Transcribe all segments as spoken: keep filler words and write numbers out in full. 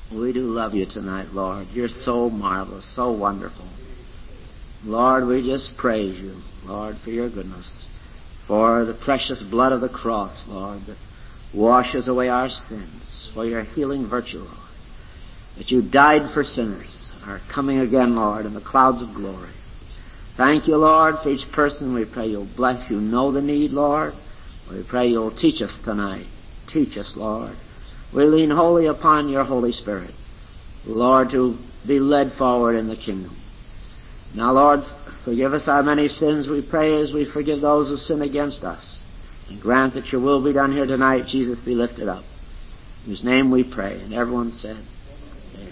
We do love you tonight, Lord. You're so marvelous, so wonderful. Lord, we just praise you, Lord, for your goodness, for the precious blood of the cross, Lord, that washes away our sins, for your healing virtue, Lord, that you died for sinners, are coming again, Lord, in the clouds of glory. Thank you, Lord, for each person. We pray you'll bless. You know the need, Lord. We pray you'll teach us tonight. Teach us, Lord. We lean wholly upon your Holy Spirit, Lord, to be led forward in the kingdom. Now, Lord, forgive us our many sins, we pray, as we forgive those who sin against us. And grant that your will be done here tonight, Jesus be lifted up. In whose name we pray. And everyone said, amen.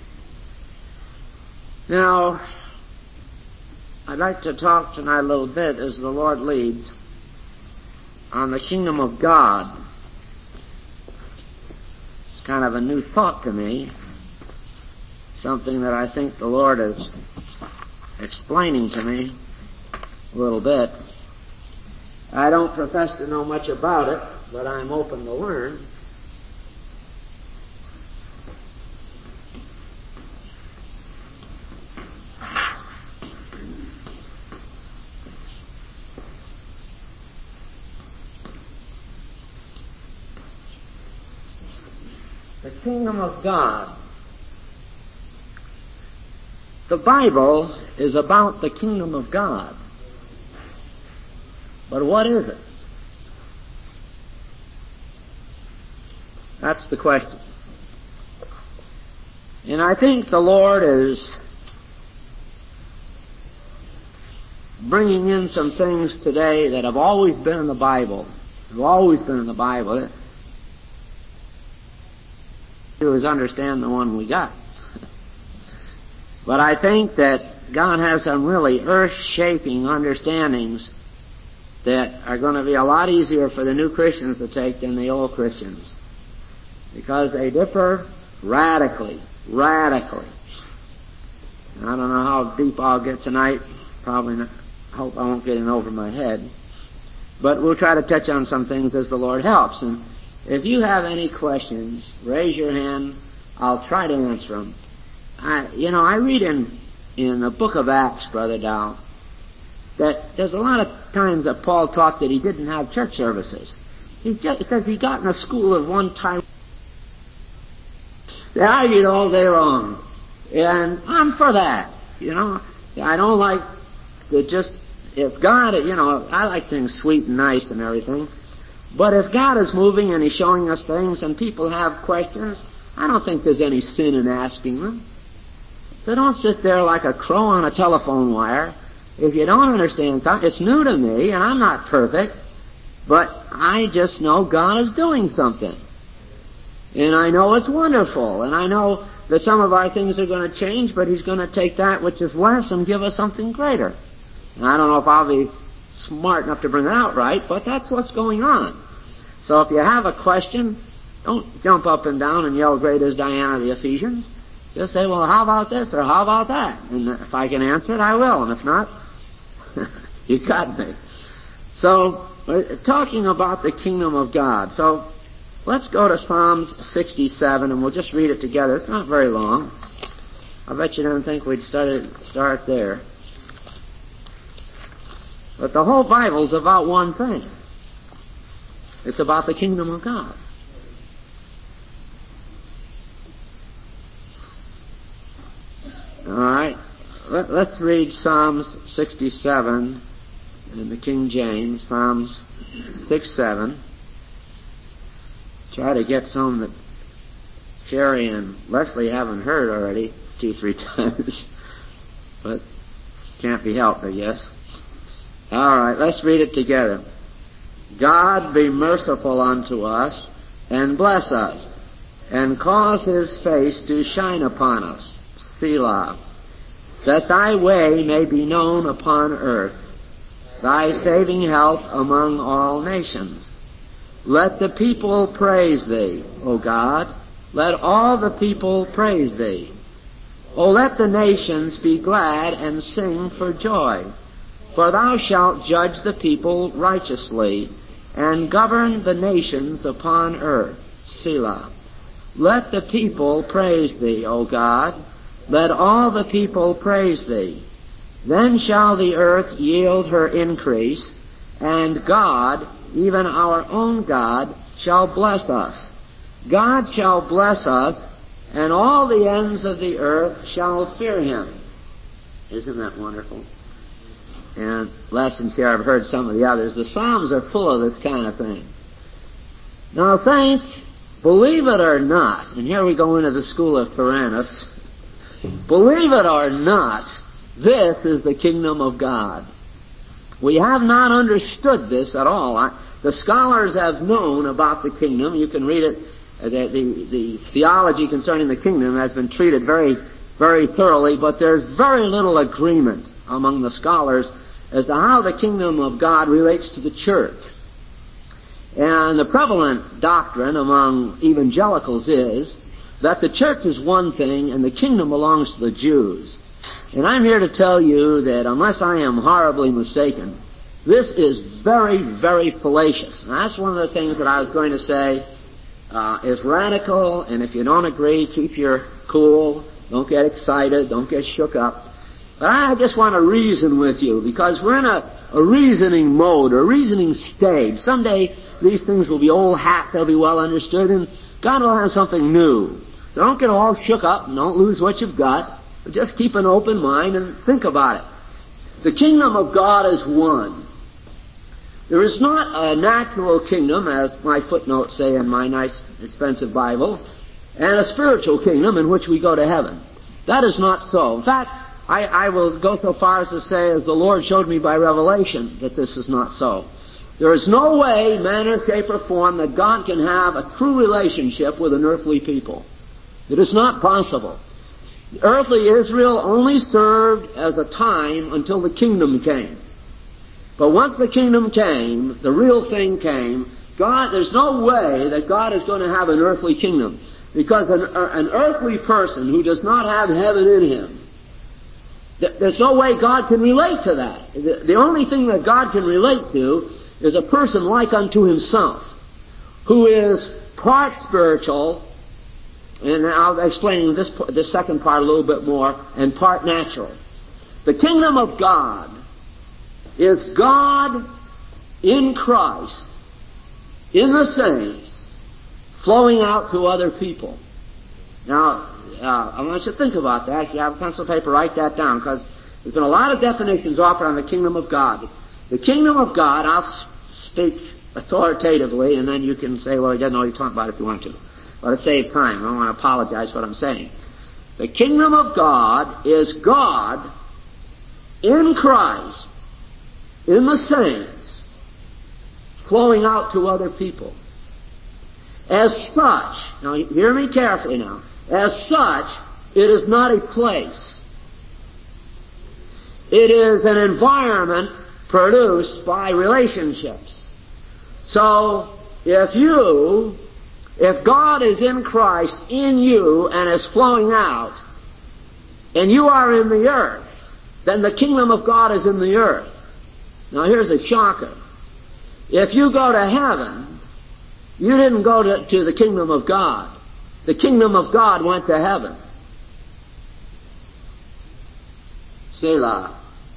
Now, I'd like to talk tonight a little bit, as the Lord leads, on the kingdom of God. It's kind of a new thought to me, something that I think the Lord is explaining to me a little bit. I don't profess to know much about it, but I'm open to learn. The kingdom of God. The Bible is about the kingdom of God. But what is it? That's the question. And I think the Lord is bringing in some things today that have always been in the Bible. Have always been in the Bible. Do is understand the one we got. But I think that God has some really earth-shaking understandings that are going to be a lot easier for the new Christians to take than the old Christians, because they differ radically, radically. I don't know how deep I'll get tonight. Probably not. I hope I won't get in over my head. But we'll try to touch on some things as the Lord helps. And if you have any questions, raise your hand. I'll try to answer them. I, you know, I read in in the book of Acts, Brother Dow, that there's a lot of times that Paul taught that he didn't have church services. He just says he got in a school at one time. They argued all day long. And I'm for that, you know. I don't like to just, if God, you know, I like things sweet and nice and everything. But if God is moving and he's showing us things and people have questions, I don't think there's any sin in asking them. So don't sit there like a crow on a telephone wire. If you don't understand something, it's new to me, and I'm not perfect, but I just know God is doing something. And I know it's wonderful, and I know that some of our things are going to change, but he's going to take that which is less and give us something greater. And I don't know if I'll be smart enough to bring it out right, but that's what's going on. So if you have a question, don't jump up and down and yell, "Great is Diana of the Ephesians." Just say, "Well, how about this or how about that?" And if I can answer it, I will. And if not, you got me. So, we're talking about the kingdom of God. So, let's go to Psalms sixty-seven, and we'll just read it together. It's not very long. I bet you didn't think we'd start, start there. But the whole Bible's about one thing. It's about the kingdom of God. All right. Let, let's read Psalms sixty-seven in the King James. Psalms six seven. Try to get some that Sherry and Leslie haven't heard already two, three times. But can't be helped, I guess. All right, let's read it together. God be merciful unto us, and bless us, and cause his face to shine upon us. Selah. That thy way may be known upon earth, thy saving help among all nations. Let the people praise thee, O God. Let all the people praise thee. O let the nations be glad and sing for joy. For thou shalt judge the people righteously, and govern the nations upon earth. Selah. Let the people praise thee, O God. Let all the people praise thee. Then shall the earth yield her increase, and God, even our own God, shall bless us. God shall bless us, and all the ends of the earth shall fear him. Isn't that wonderful? And lessons here, I've heard some of the others. The Psalms are full of this kind of thing. Now, saints, believe it or not, and here we go into the school of Tyrannus, believe it or not, this is the kingdom of God. We have not understood this at all. I, the scholars have known about the kingdom. You can read it. Uh, the, the, the theology concerning the kingdom has been treated very, very thoroughly, but there's very little agreement among the scholars as to how the kingdom of God relates to the church. And the prevalent doctrine among evangelicals is that the church is one thing and the kingdom belongs to the Jews. And I'm here to tell you that unless I am horribly mistaken, this is very, very fallacious. And that's one of the things that I was going to say uh, is radical, and if you don't agree, keep your cool, don't get excited, don't get shook up. But I just want to reason with you, because we're in a, a reasoning mode, a reasoning stage. Someday these things will be old hat, they'll be well understood, and God will have something new. So don't get all shook up and don't lose what you've got, but just keep an open mind and think about it. The kingdom of God is one. There is not a natural kingdom, as my footnotes say in my nice, expensive Bible, and a spiritual kingdom in which we go to heaven. That is not so. In fact, I, I will go so far as to say, as the Lord showed me by revelation, that this is not so. There is no way, manner, shape, or form that God can have a true relationship with an earthly people. It is not possible. Earthly Israel only served as a time until the kingdom came. But once the kingdom came, the real thing came, God, there's no way that God is going to have an earthly kingdom. Because an, an earthly person who does not have heaven in him, th- there's no way God can relate to that. The, the only thing that God can relate to is a person like unto himself, who is part spiritual, and I'll explain this, this second part a little bit more, and part natural. The kingdom of God is God in Christ, in the saints, flowing out to other people. Now, uh, I want you to think about that. If you have a pencil and paper, write that down, because there's been a lot of definitions offered on the kingdom of God. The kingdom of God, I'll speak authoritatively, and then you can say, well, he doesn't know what you're talking about if you want to. But to save time, I don't want to apologize for what I'm saying. The kingdom of God is God in Christ, in the saints, flowing out to other people. As such, now hear me carefully now, as such, it is not a place. It is an environment produced by relationships. So, if you, if God is in Christ in you and is flowing out, and you are in the earth, then the kingdom of God is in the earth. Now here's a shocker. If you go to heaven, you didn't go to, to the kingdom of God. The kingdom of God went to heaven. Selah.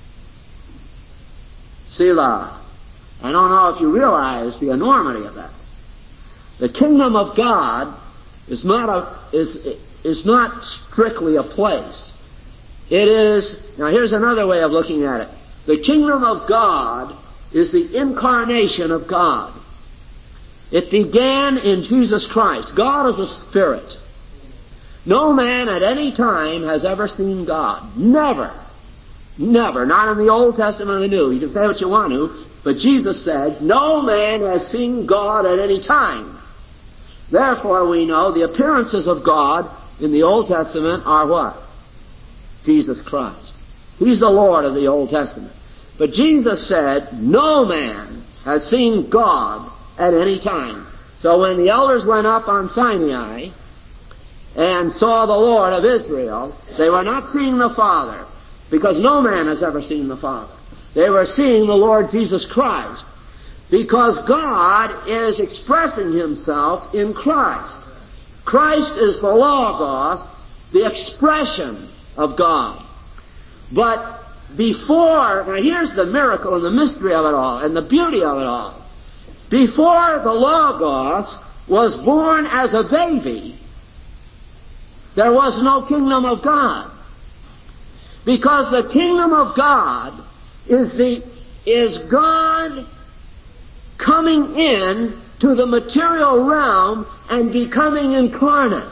Selah. I don't know if you realize the enormity of that. The kingdom of God is not a, is, is not strictly a place. It is, now here's another way of looking at it. The kingdom of God is the incarnation of God. It began in Jesus Christ. God is a spirit. No man at any time has ever seen God. Never. Never. Not in the Old Testament or the New. You can say what you want to, but Jesus said, no man has seen God at any time. Therefore we know the appearances of God in the Old Testament are what? Jesus Christ. He's the Lord of the Old Testament. But Jesus said, no man has seen God at any time. So when the elders went up on Sinai and saw the Lord of Israel, they were not seeing the Father, because no man has ever seen the Father. They were seeing the Lord Jesus Christ, because God is expressing himself in Christ. Christ is the Logos, the expression of God. But before, now here's the miracle and the mystery of it all, and the beauty of it all. Before the Logos was born as a baby, there was no kingdom of God. Because the kingdom of God is the is God coming in to the material realm and becoming incarnate.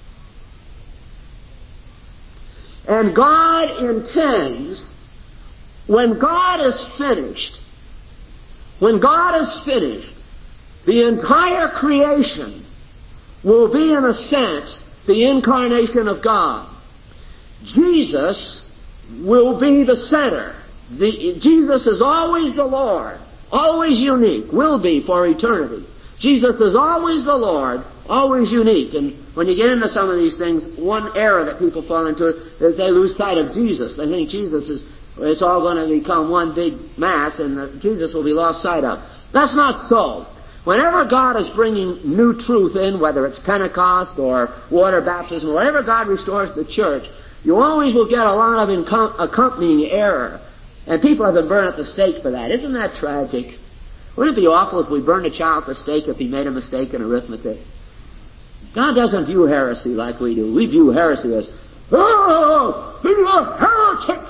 And God intends, when God is finished, when God is finished, the entire creation will be, in a sense, the incarnation of God. Jesus will be the center. The, Jesus is always the Lord, always unique, will be for eternity. Jesus is always the Lord, always unique. And when you get into some of these things, one error that people fall into is they lose sight of Jesus. They think Jesus is, it's all going to become one big mass and the, Jesus will be lost sight of. That's not so. Whenever God is bringing new truth in, whether it's Pentecost or water baptism, wherever God restores the church, you always will get a lot of incom- accompanying error. And people have been burned at the stake for that. Isn't that tragic? Wouldn't it be awful if we burned a child at the stake if he made a mistake in arithmetic? God doesn't view heresy like we do. We view heresy as, oh, you're a heretic!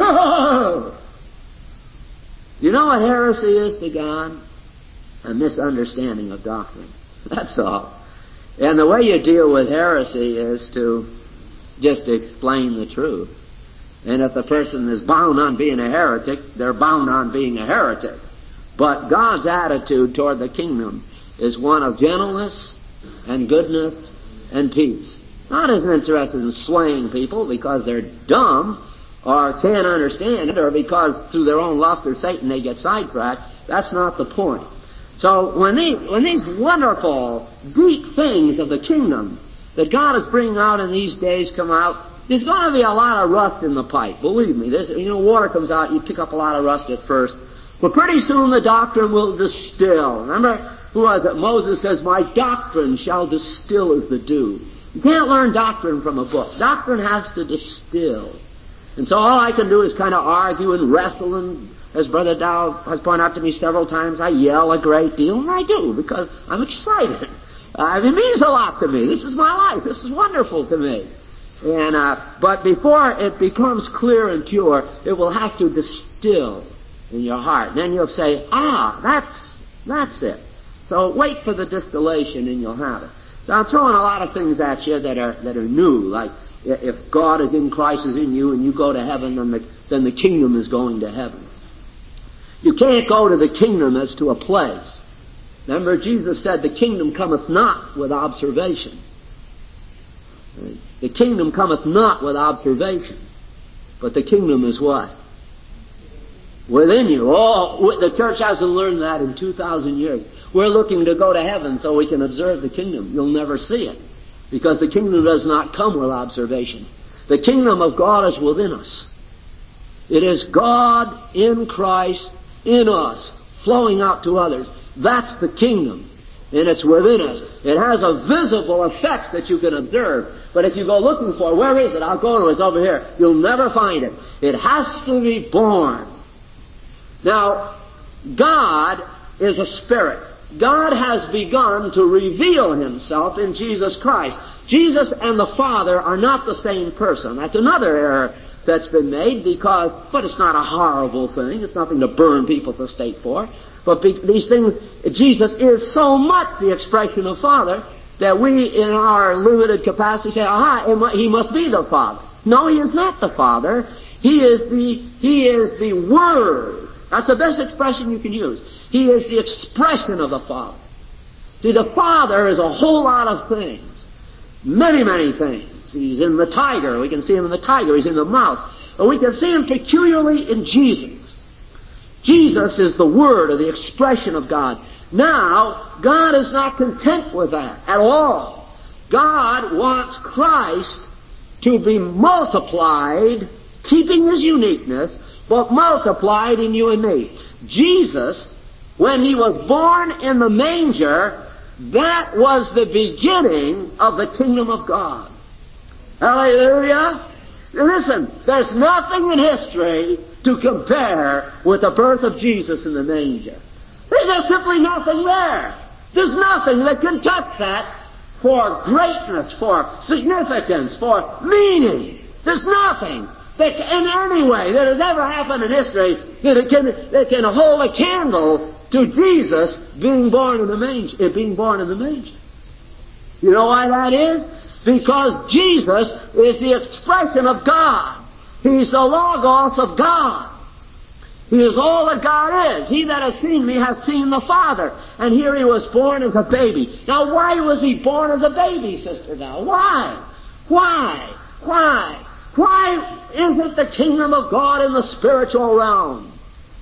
You know what heresy is to God? A misunderstanding of doctrine. That's all. And the way you deal with heresy is to just explain the truth. And if the person is bound on being a heretic, they're bound on being a heretic. But God's attitude toward the kingdom is one of gentleness and goodness and peace. God isn't interested in slaying people because they're dumb or can't understand it or because through their own lust or Satan they get sidetracked. That's not the point. So when these, when these wonderful, deep things of the kingdom that God is bringing out in these days come out, there's going to be a lot of rust in the pipe. Believe me, this, you know, water comes out, you pick up a lot of rust at first. But pretty soon the doctrine will distill. Remember, who was it? Moses says, my doctrine shall distill as the dew. You can't learn doctrine from a book. Doctrine has to distill. And so all I can do is kind of argue and wrestle, and as Brother Dow has pointed out to me several times, I yell a great deal, and I do, because I'm excited. Uh, it means a lot to me. This is my life. This is wonderful to me. And uh, but before it becomes clear and pure, it will have to distill in your heart. And then you'll say, ah, that's that's it. So wait for the distillation and you'll have it. So I'm throwing a lot of things at you that are that are new, like if God is in Christ is in you and you go to heaven, then the, then the kingdom is going to heaven. You can't go to the kingdom as to a place. Remember, Jesus said, the kingdom cometh not with observation. The kingdom cometh not with observation. But the kingdom is what? Within you. Oh, the church hasn't learned that in two thousand years. We're looking to go to heaven so we can observe the kingdom. You'll never see it. Because the kingdom does not come with observation. The kingdom of God is within us. It is God in Christ, in us, flowing out to others. That's the kingdom. And it's within us. It has a visible effect that you can observe. But if you go looking for, where is it? I'll go to it. It's over here. You'll never find it. It has to be born. Now, God is a spirit. God has begun to reveal himself in Jesus Christ. Jesus and the Father are not the same person. That's another error that's been made because, but it's not a horrible thing. It's nothing to burn people at the stake for. But be, these things, Jesus is so much the expression of Father that we, in our limited capacity, say, aha, he must be the Father. No, he is not the Father. He is the, he is the Word. That's the best expression you can use. He is the expression of the Father. See, the Father is a whole lot of things. Many, many things. He's in the tiger. We can see him in the tiger. He's in the mouse. But we can see him peculiarly in Jesus. Jesus is the Word or the expression of God. Now, God is not content with that at all. God wants Christ to be multiplied, keeping his uniqueness, but multiplied in you and me. Jesus, when he was born in the manger, That was the beginning of the kingdom of God. Hallelujah. Listen, there's nothing in history to compare with the birth of Jesus in the manger. There's just simply nothing there. There's nothing that can touch that for greatness, for significance, for meaning. There's nothing that in any way that has ever happened in history that it can, that can hold a candle to Jesus being born in the manger, being born in the manger. You know why that is? Because Jesus is the expression of God. He's the Logos of God. He is all that God is. He that has seen me has seen the Father. And here he was born as a baby. Now, why was he born as a baby, Sister Now? Why? Why? Why? Why isn't the kingdom of God in the spiritual realm?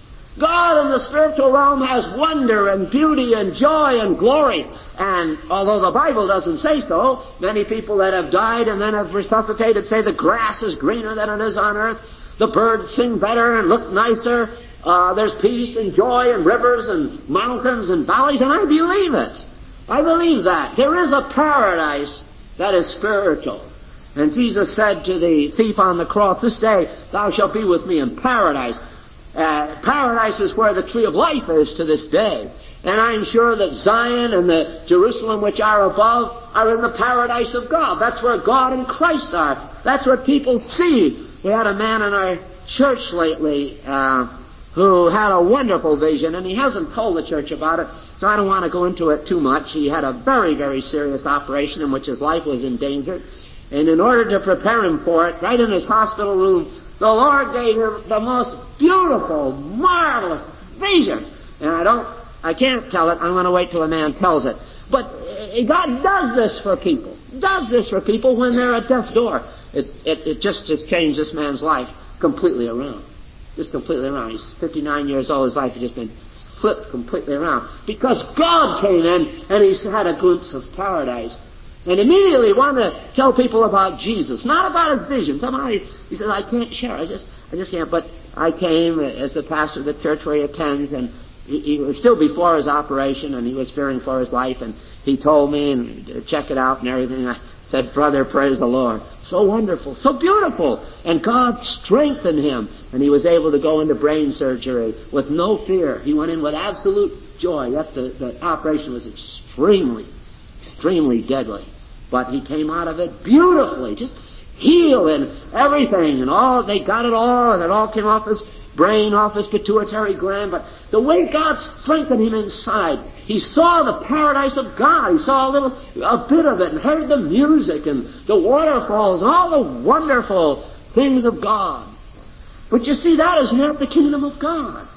God in the spiritual realm has wonder and beauty and joy and glory. And although the Bible doesn't say so, many people that have died and then have resuscitated say the grass is greener than it is on earth. The birds sing better and look nicer. Uh, there's peace and joy and rivers and mountains and valleys, and I believe it. I believe that. There is a paradise that is spiritual. And Jesus said to the thief on the cross, "This day thou shalt be with me in paradise." Uh, paradise is where the tree of life is to this day. And I'm sure that Zion and the Jerusalem which are above are in the paradise of God. That's where God and Christ are. That's what people see. We had a man in our church lately uh, who had a wonderful vision, and he hasn't told the church about it, so I don't want to go into it too much. He had a very, very serious operation in which his life was endangered. And in order to prepare him for it, right in his hospital room, the Lord gave him the most beautiful, marvelous vision. And I don't, I can't tell it. I'm going to wait till the man tells it. But God does this for people. Does this for people when they're at death's door. It's, it, it just has changed this man's life completely around. Just completely around. He's fifty-nine years old. His life has just been flipped completely around. Because God came in and he's had a glimpse of paradise. And immediately wanted to tell people about Jesus, not about his vision. Somehow he, he says, I can't share. I just, I just can't. But I came as the pastor of the church where he attends, and he, he was still before his operation, and he was fearing for his life, and he told me and check it out and everything. I said, brother, praise the Lord. So wonderful, so beautiful. And God strengthened him, and he was able to go into brain surgery with no fear. He went in with absolute joy. Yet the, the operation was extremely, extremely deadly. But he came out of it beautifully, just healed and everything, and all, they got it all, and it all came off his brain, off his pituitary gland. But the way God strengthened him inside, he saw the paradise of God. He saw a little, a bit of it, and heard the music and the waterfalls, and all the wonderful things of God. But you see, that is not the kingdom of God.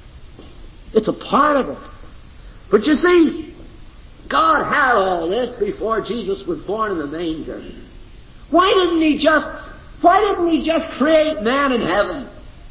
It's a part of it. But you see, God had all this before Jesus was born in the manger. Why didn't he just, why didn't he just create man in heaven?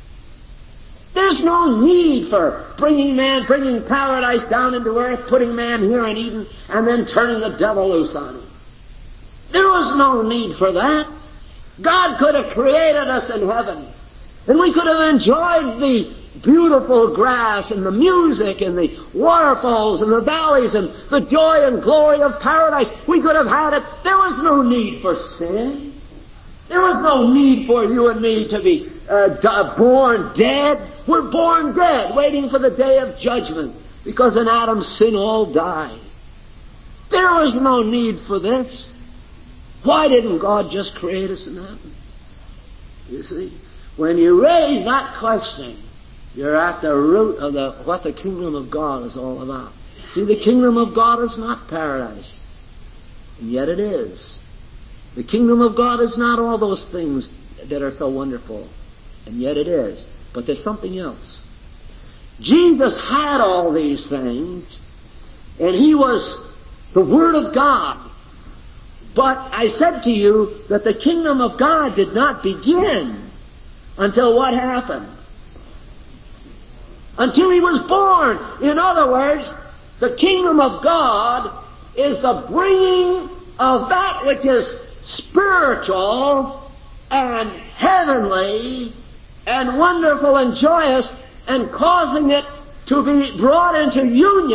There's no need for bringing man, bringing paradise down into earth, putting man here in Eden, and then turning the devil loose on him. There was no need for that. God could have created us in heaven, and we could have enjoyed the beautiful grass and the music and the waterfalls and the valleys and the joy and glory of paradise. We could have had it. There was no need for sin. There was no need for you and me to be uh, born dead. We're born dead, waiting for the day of judgment, because in Adam's sin all died. There was no need for this. Why didn't God just create us in heaven? You see, when you raise that question, you're at the root of the, what the kingdom of God is all about. See, the kingdom of God is not paradise, and yet it is. The kingdom of God is not all those things that are so wonderful, and yet it is. But there's something else. Jesus had all these things, and he was the Word of God. But I said to you that the kingdom of God did not begin until what happened? Until he was born. In other words, the kingdom of God is the bringing of that which is spiritual and heavenly and wonderful and joyous, and causing it to be brought into union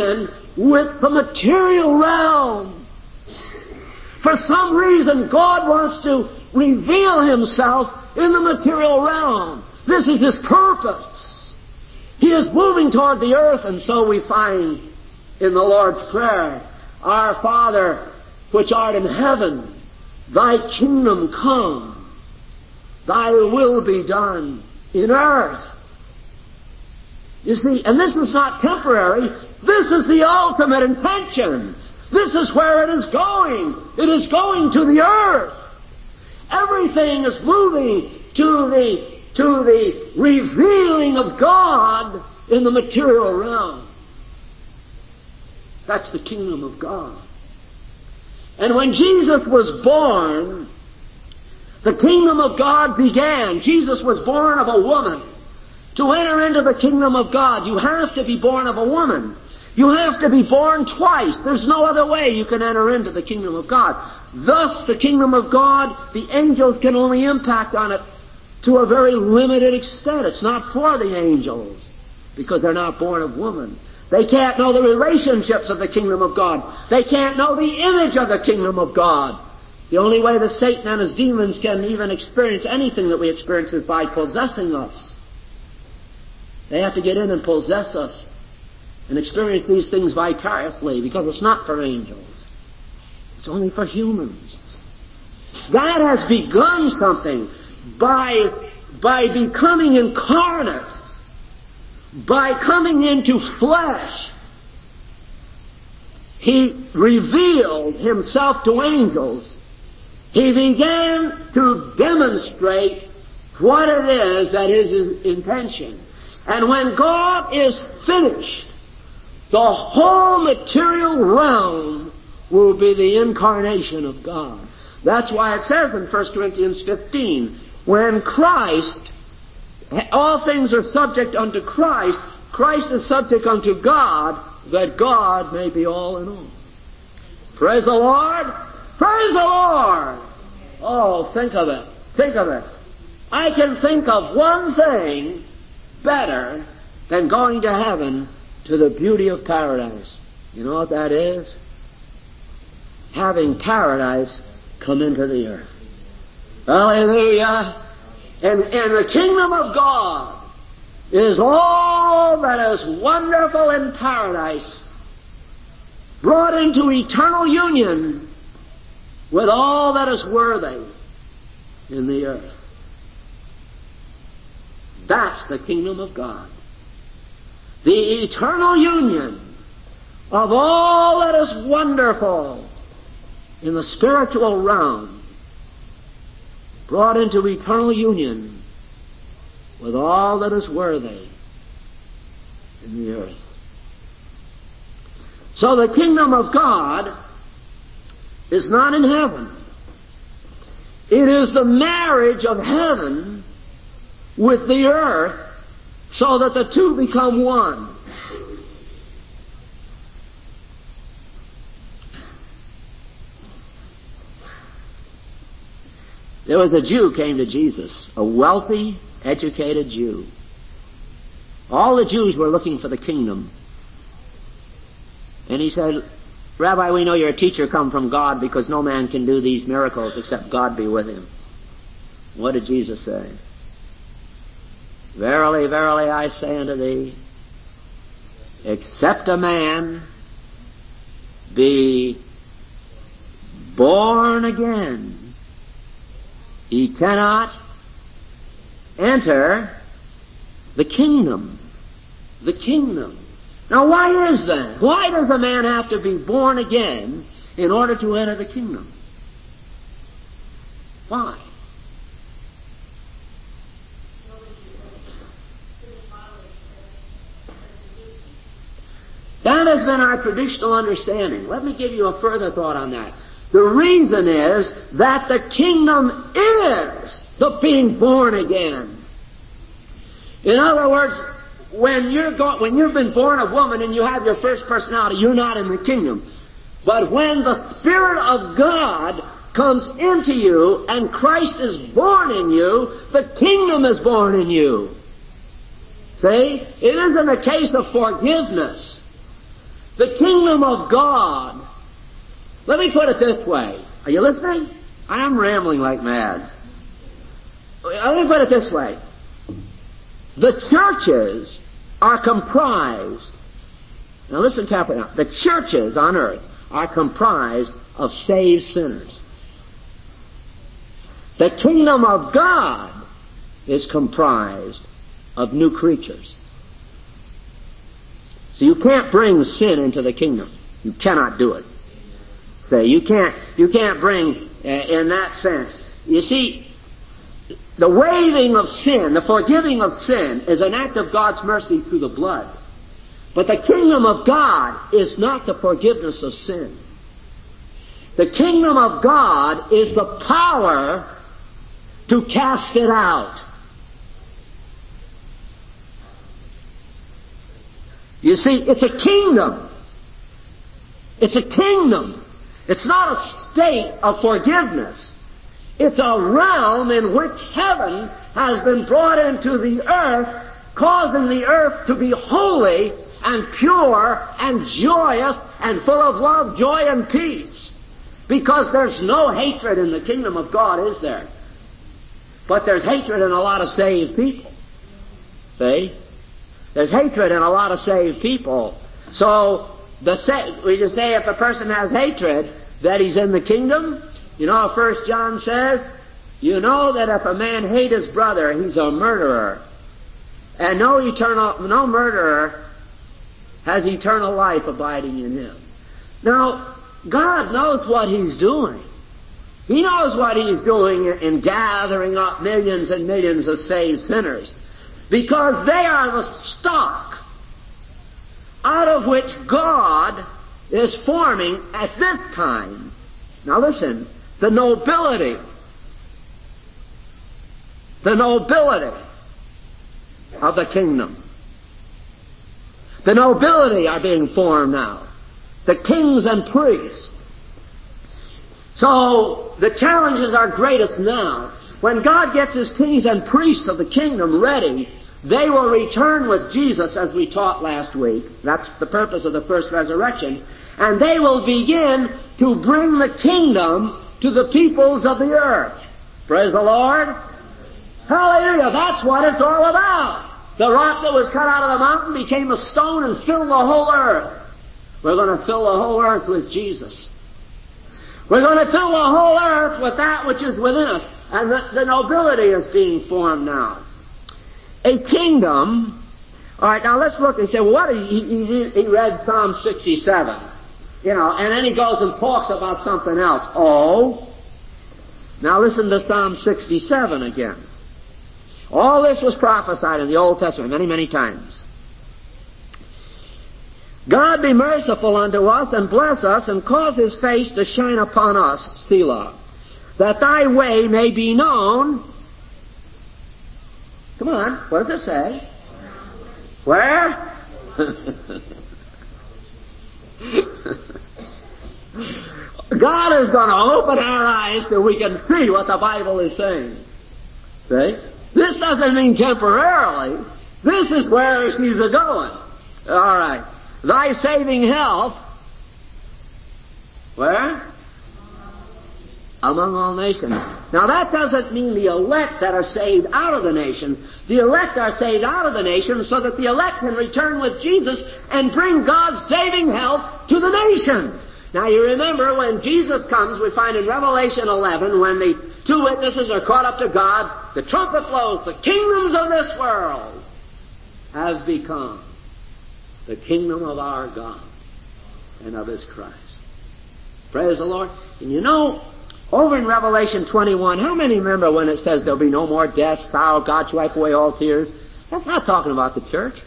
with the material realm. For some reason, God wants to reveal himself in the material realm. This is his purpose. He is moving toward the earth, and so we find in the Lord's Prayer, Our Father, which art in heaven, thy kingdom come, thy will be done in earth. You see, and this is not temporary. This is the ultimate intention. This is where it is going. It is going to the earth. Everything is moving to the, to the revealing of God in the material realm. That's the kingdom of God. And when Jesus was born, the kingdom of God began. Jesus was born of a woman. To enter into the kingdom of God, you have to be born of a woman. You have to be born twice. There's no other way you can enter into the kingdom of God. Thus, the kingdom of God, the angels can only impact on it to a very limited extent. It's not for the angels, because they're not born of woman. They can't know the relationships of the kingdom of God. They can't know the image of the kingdom of God. The only way that Satan and his demons can even experience anything that we experience is by possessing us. They have to get in and possess us and experience these things vicariously, because it's not for angels. It's only for humans. God has begun something by, by becoming incarnate, by coming into flesh. He revealed himself to angels. He began to demonstrate what it is that is his intention. And when God is finished, the whole material realm will be the incarnation of God. That's why it says in First Corinthians fifteen, when Christ, all things are subject unto Christ, Christ is subject unto God, that God may be all in all. Praise the Lord! Praise the Lord! Oh, think of it. Think of it. I can think of one thing better than going to heaven to the beauty of paradise. You know what that is? Having paradise come into the earth. Hallelujah! And, and the kingdom of God is all that is wonderful in paradise, brought into eternal union with all that is worthy in the earth. That's the kingdom of God. The eternal union of all that is wonderful in the spiritual realm, brought into eternal union with all that is worthy in the earth. So the kingdom of God is not in heaven. It is the marriage of heaven with the earth, so that the two become one. There was a Jew came to Jesus, a wealthy, educated Jew. All the Jews were looking for the kingdom. And he said, Rabbi, we know you're a teacher come from God, because no man can do these miracles except God be with him. What did Jesus say? Verily, verily, I say unto thee, except a man be born again, he cannot enter the kingdom. The kingdom. Now, why is that? Why does a man have to be born again in order to enter the kingdom? Why? That has been our traditional understanding. Let me give you a further thought on that. The reason is that the kingdom is the being born again. In other words, when you're go- when you've been born of woman and you have your first personality, you're not in the kingdom. But when the Spirit of God comes into you and Christ is born in you, the kingdom is born in you. See? It isn't a case of forgiveness. The kingdom of God. Let me put it this way. Are you listening? I am rambling like mad. Let me put it this way. The churches are comprised, now listen carefully now, the churches on earth are comprised of saved sinners. The kingdom of God is comprised of new creatures. So you can't bring sin into the kingdom. You cannot do it. Say, you can't, you can't bring uh, in that sense. You see, the waiving of sin, the forgiving of sin, is an act of God's mercy through the blood. But the kingdom of God is not the forgiveness of sin. The kingdom of God is the power to cast it out. You see, it's a kingdom. It's a kingdom. It's not a state of forgiveness. It's a realm in which heaven has been brought into the earth, causing the earth to be holy and pure and joyous and full of love, joy, and peace. Because there's no hatred in the kingdom of God, is there? But there's hatred in a lot of saved people. See? There's hatred in a lot of saved people. So, the sa- we just say if a person has hatred, that he's in the kingdom. You know, First John says, you know that if a man hate his brother, he's a murderer. And no eternal, no murderer has eternal life abiding in him. Now, God knows what he's doing. He knows what he's doing in gathering up millions and millions of saved sinners. Because they are the stock out of which God is forming at this time. Now listen, the nobility, the nobility of the kingdom. The nobility are being formed now. The kings and priests. So the challenges are greatest now. When God gets his kings and priests of the kingdom ready, they will return with Jesus, as we taught last week. That's the purpose of the first resurrection. And they will begin to bring the kingdom to the peoples of the earth. Praise the Lord. Hallelujah. That's what it's all about. The rock that was cut out of the mountain became a stone and filled the whole earth. We're going to fill the whole earth with Jesus. We're going to fill the whole earth with that which is within us. And the, the nobility is being formed now. A kingdom. All right, now let's look and say, well, what is, he, he, he read Psalm sixty-seven. You know, and then he goes and talks about something else. Oh, now listen to Psalm sixty-seven again. All this was prophesied in the Old Testament many, many times. God be merciful unto us and bless us and cause his face to shine upon us, Selah, that thy way may be known. Come on, what does it say? Where? God is going to open our eyes so we can see what the Bible is saying. See? This doesn't mean temporarily. This is where she's a-going. All right. Thy saving health. Where? Among all nations. Now that doesn't mean the elect that are saved out of the nations. The elect are saved out of the nations so that the elect can return with Jesus and bring God's saving health to the nations. Now you remember when Jesus comes, we find in Revelation eleven, when the two witnesses are caught up to God, the trumpet blows, the kingdoms of this world have become the kingdom of our God and of his Christ. Praise the Lord. And you know, over in Revelation twenty-one, how many remember when it says there'll be no more death, sorrow, God to wipe away all tears? That's not talking about the church.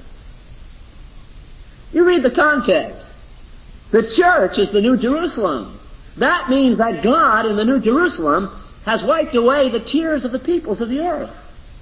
You read the context. The church is the New Jerusalem. That means that God in the New Jerusalem has wiped away the tears of the peoples of the earth.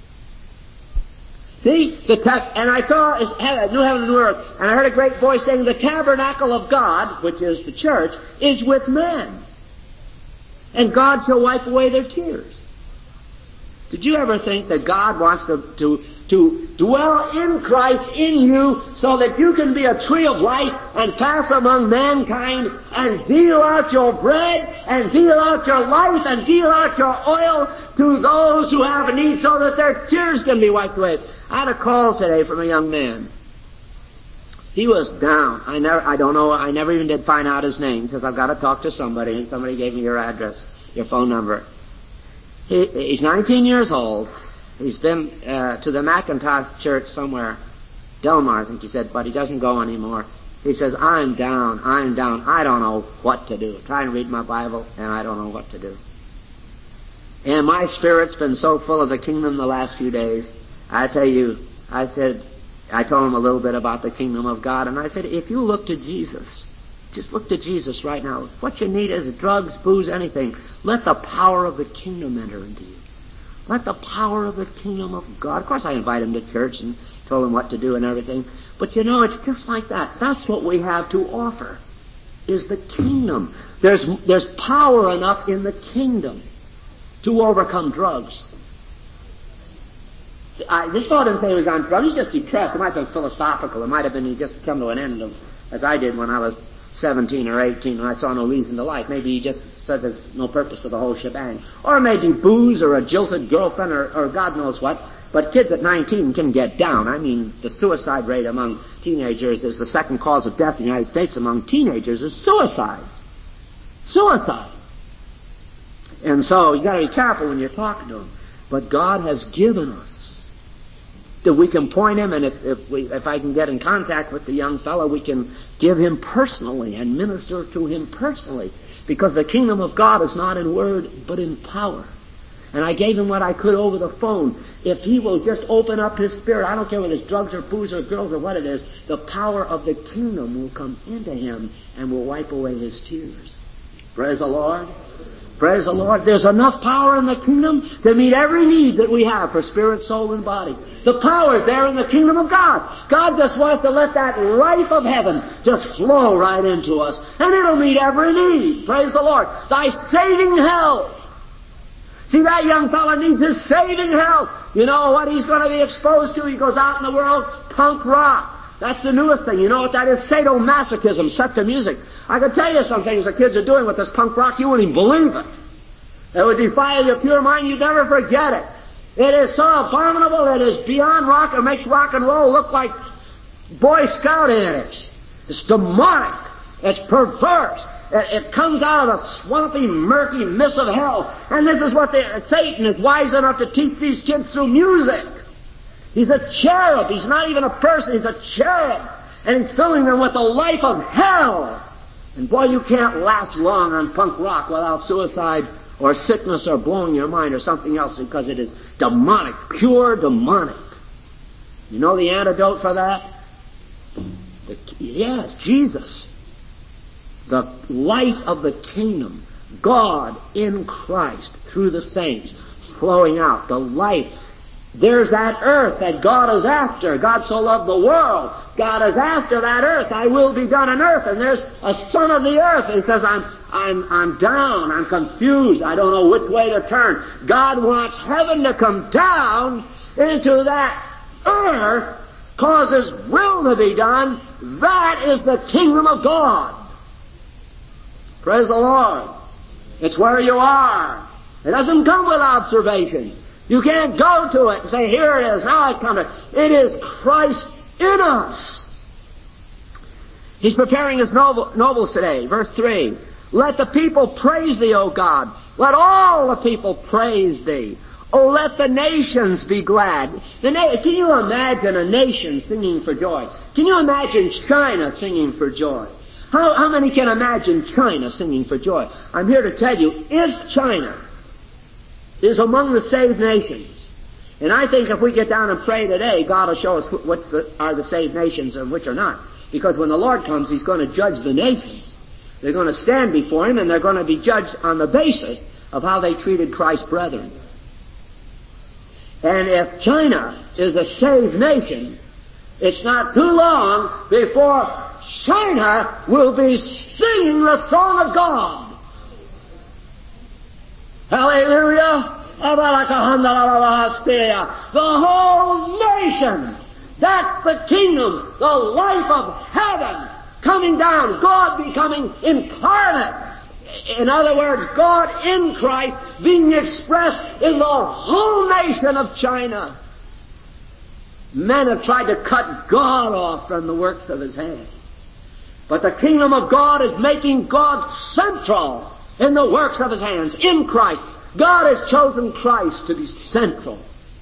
See, the ta- and I saw is heaven, new heaven and new earth, and I heard a great voice saying, the tabernacle of God, which is the church, is with men. And God shall wipe away their tears. Did you ever think that God wants to, to, to dwell in Christ in you so that you can be a tree of life and pass among mankind and deal out your bread and deal out your life and deal out your oil to those who have a need so that their tears can be wiped away. I had a call today from a young man. He was down. I never, I don't know, I never even did find out his name. He says, I've got to talk to somebody, and somebody gave me your address, your phone number. He, he's nineteen years old. He's been uh, to the McIntosh church somewhere, Delmar, I think he said, but he doesn't go anymore. He says, I'm down, I'm down. I don't know what to do. I try and read my Bible, and I don't know what to do. And my spirit's been so full of the kingdom the last few days. I tell you, I said, I told him a little bit about the kingdom of God, and I said, if you look to Jesus, just look to Jesus right now. What you need is drugs, booze, anything. Let the power of the kingdom enter into you. Let the power of the kingdom of God. Of course, I invite him to church and told him what to do and everything. But you know, it's just like that. That's what we have to offer, is the kingdom. There's, there's power enough in the kingdom to overcome drugs. I, this fellow didn't say he was on drugs. He's just depressed. It might have been philosophical. It might have been he just come to an end of, as I did when I was seventeen or eighteen and I saw no reason to life. Maybe he just said there's no purpose to the whole shebang. Or maybe booze or a jilted girlfriend or, or God knows what. But kids at nineteen can get down. I mean, the suicide rate among teenagers is the second cause of death in the United States among teenagers is suicide. Suicide. And so you got to be careful when you're talking to them. But God has given us that we can point him, and if if, we, if I can get in contact with the young fellow, we can give him personally and minister to him personally, because the kingdom of God is not in word but in power. And I gave him what I could over the phone. If he will just open up his spirit, I don't care whether it's drugs or booze or girls or what it is, the power of the kingdom will come into him and will wipe away his tears. Praise the Lord. Praise the Lord. There's enough power in the kingdom to meet every need that we have for spirit, soul, and body. The power is there in the kingdom of God. God just wants to let that life of heaven just flow right into us, and it'll meet every need. Praise the Lord. Thy saving health. See, that young fellow needs his saving health. You know what he's going to be exposed to? He goes out in the world, punk rock. That's the newest thing. You know what that is? Sadomasochism set to music. I can tell you some things the kids are doing with this punk rock. You wouldn't even believe it. It would defile your pure mind. You'd never forget it. It is so abominable. It is beyond rock. It makes rock and roll look like Boy Scout antics. It's demonic. It's perverse. It, it comes out of the swampy, murky mist of hell. And this is what the, Satan is wise enough to teach these kids through music. He's a cherub. He's not even a person. He's a cherub. And he's filling them with the life of hell. And boy, you can't last long on punk rock without suicide or sickness or blowing your mind or something else, because it is demonic, pure demonic. You know the antidote for that? The, yes, Jesus. The life of the kingdom. God in Christ through the saints flowing out. The life. There's that earth that God is after. God so loved the world. God is after that earth. Thy will be done on earth. And there's a son of the earth. And he says, I'm, I'm, I'm down. I'm confused. I don't know which way to turn. God wants heaven to come down into that earth, cause his will to be done. That is the kingdom of God. Praise the Lord. It's where you are. It doesn't come with observation. You can't go to it and say, here it is, now I come to it. It is Christ in us. He's preparing his noble, nobles today. Verse three. Let the people praise thee, O God. Let all the people praise thee. Oh, let the nations be glad. The na- Can you imagine a nation singing for joy? Can you imagine China singing for joy? How, how many can imagine China singing for joy? I'm here to tell you, if China is among the saved nations, and I think if we get down and pray today, God will show us which the, are the saved nations and which are not. Because when the Lord comes, he's going to judge the nations. They're going to stand before him, and they're going to be judged on the basis of how they treated Christ's brethren. And if China is a saved nation, it's not too long before China will be singing the song of God. Hallelujah. The whole nation. That's the kingdom, the life of heaven coming down, God becoming incarnate. In other words, God in Christ being expressed in the whole nation of China. Men have tried to cut God off from the works of His hand. But the kingdom of God is making God central in the works of His hands, in Christ. God has chosen Christ to be central.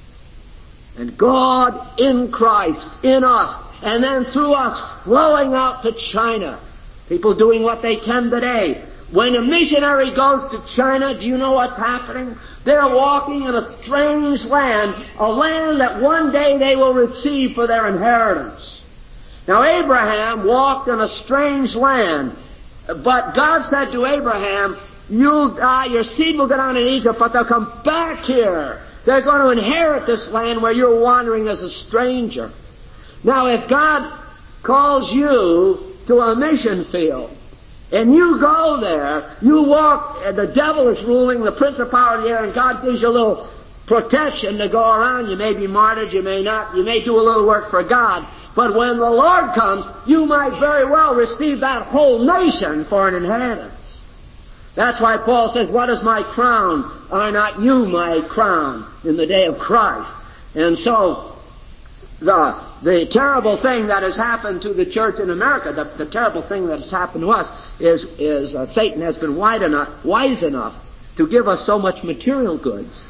And God in Christ, in us, and then through us flowing out to China. People doing what they can today. When a missionary goes to China, do you know what's happening? They're walking in a strange land, a land that one day they will receive for their inheritance. Now Abraham walked in a strange land, but God said to Abraham, You'll die, your seed will go down in Egypt, but they'll come back here. They're going to inherit this land where you're wandering as a stranger. Now, if God calls you to a mission field, and you go there, you walk, and the devil is ruling, the prince of power of the air, and God gives you a little protection to go around. You may be martyred, you may not, you may do a little work for God. But when the Lord comes, you might very well receive that whole nation for an inheritance. That's why Paul says, what is my crown? Are not you my crown in the day of Christ? And so, the, the terrible thing that has happened to the church in America, the, the terrible thing that has happened to us is, is uh, Satan has been wide enough, wise enough to give us so much material goods,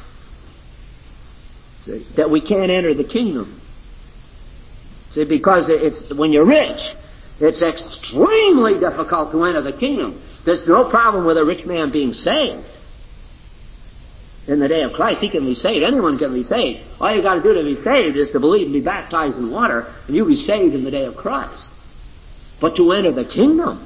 see, that we can't enter the kingdom. See, because it's, when you're rich, it's extremely difficult to enter the kingdom. There's no problem with a rich man being saved. In the day of Christ, he can be saved. Anyone can be saved. All you've got to do to be saved is to believe and be baptized in water, and you'll be saved in the day of Christ. But to enter the kingdom,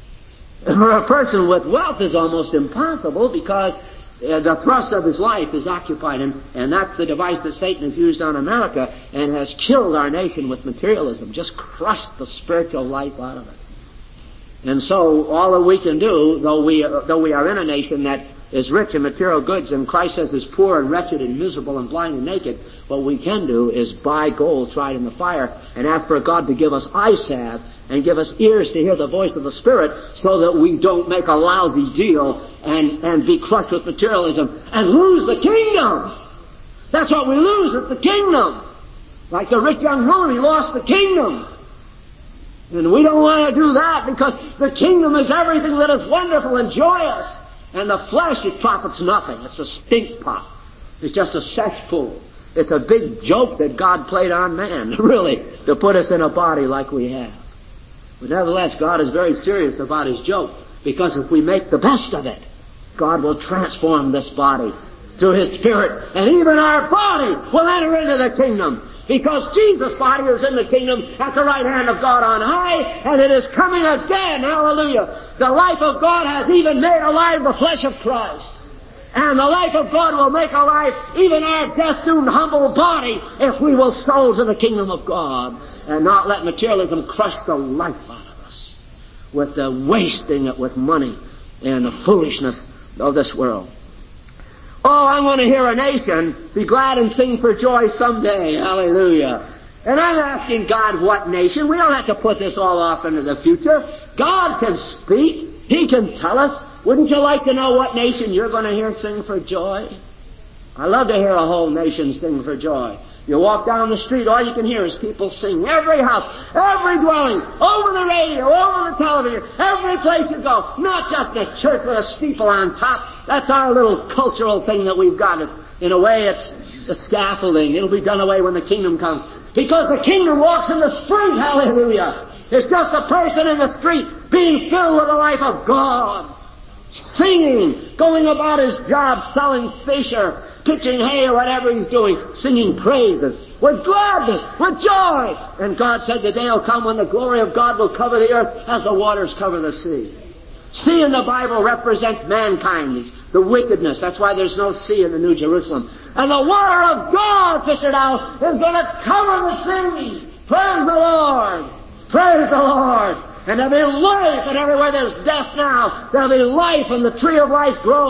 for a person with wealth is almost impossible, because uh, the thrust of his life is occupied, and, and that's the device that Satan has used on America and has killed our nation with materialism, just crushed the spiritual life out of it. And so all that we can do, though we, though we are in a nation that is rich in material goods, and Christ says is poor and wretched and miserable and blind and naked, what we can do is buy gold tried in the fire and ask for God to give us eye salve and give us ears to hear the voice of the Spirit, so that we don't make a lousy deal and, and be crushed with materialism and lose the kingdom. That's what we lose, it's the kingdom. Like the rich young ruler, he lost the kingdom. And we don't want to do that, because the kingdom is everything that is wonderful and joyous. And the flesh, it profits nothing. It's a stink pot. It's just a cesspool. It's a big joke that God played on man, really, to put us in a body like we have. But nevertheless, God is very serious about His joke, because if we make the best of it, God will transform this body through His Spirit, and even our body will enter into the kingdom. Because Jesus' body is in the kingdom at the right hand of God on high, and it is coming again. Hallelujah. The life of God has even made alive the flesh of Christ. And the life of God will make alive even our death-doomed humble body, if we will soul to the kingdom of God and not let materialism crush the life out of us with the wasting it with money and the foolishness of this world. Oh, I want to hear a nation be glad and sing for joy someday. Hallelujah. And I'm asking God, what nation? We don't have to put this all off into the future. God can speak. He can tell us. Wouldn't you like to know what nation you're going to hear sing for joy? I love to hear a whole nation sing for joy. You walk down the street, all you can hear is people sing. Every house, every dwelling, over the radio, over the television, every place you go. Not just a church with a steeple on top. That's our little cultural thing that we've got. In a way, it's the scaffolding. It'll be done away when the kingdom comes. Because the kingdom walks in the street, hallelujah. It's just a person in the street being filled with the life of God. Singing, going about his job, selling fish or pitching hay or whatever he's doing, singing praises with gladness, with joy. And God said the day will come when the glory of God will cover the earth as the waters cover the sea. Sea in the Bible represents mankind, the wickedness. That's why there's no sea in the New Jerusalem. And the water of God, Sister Dow, is going to cover the sea. Praise the Lord. Praise the Lord. And there'll be life, and everywhere there's death now, there'll be life, and the tree of life growing.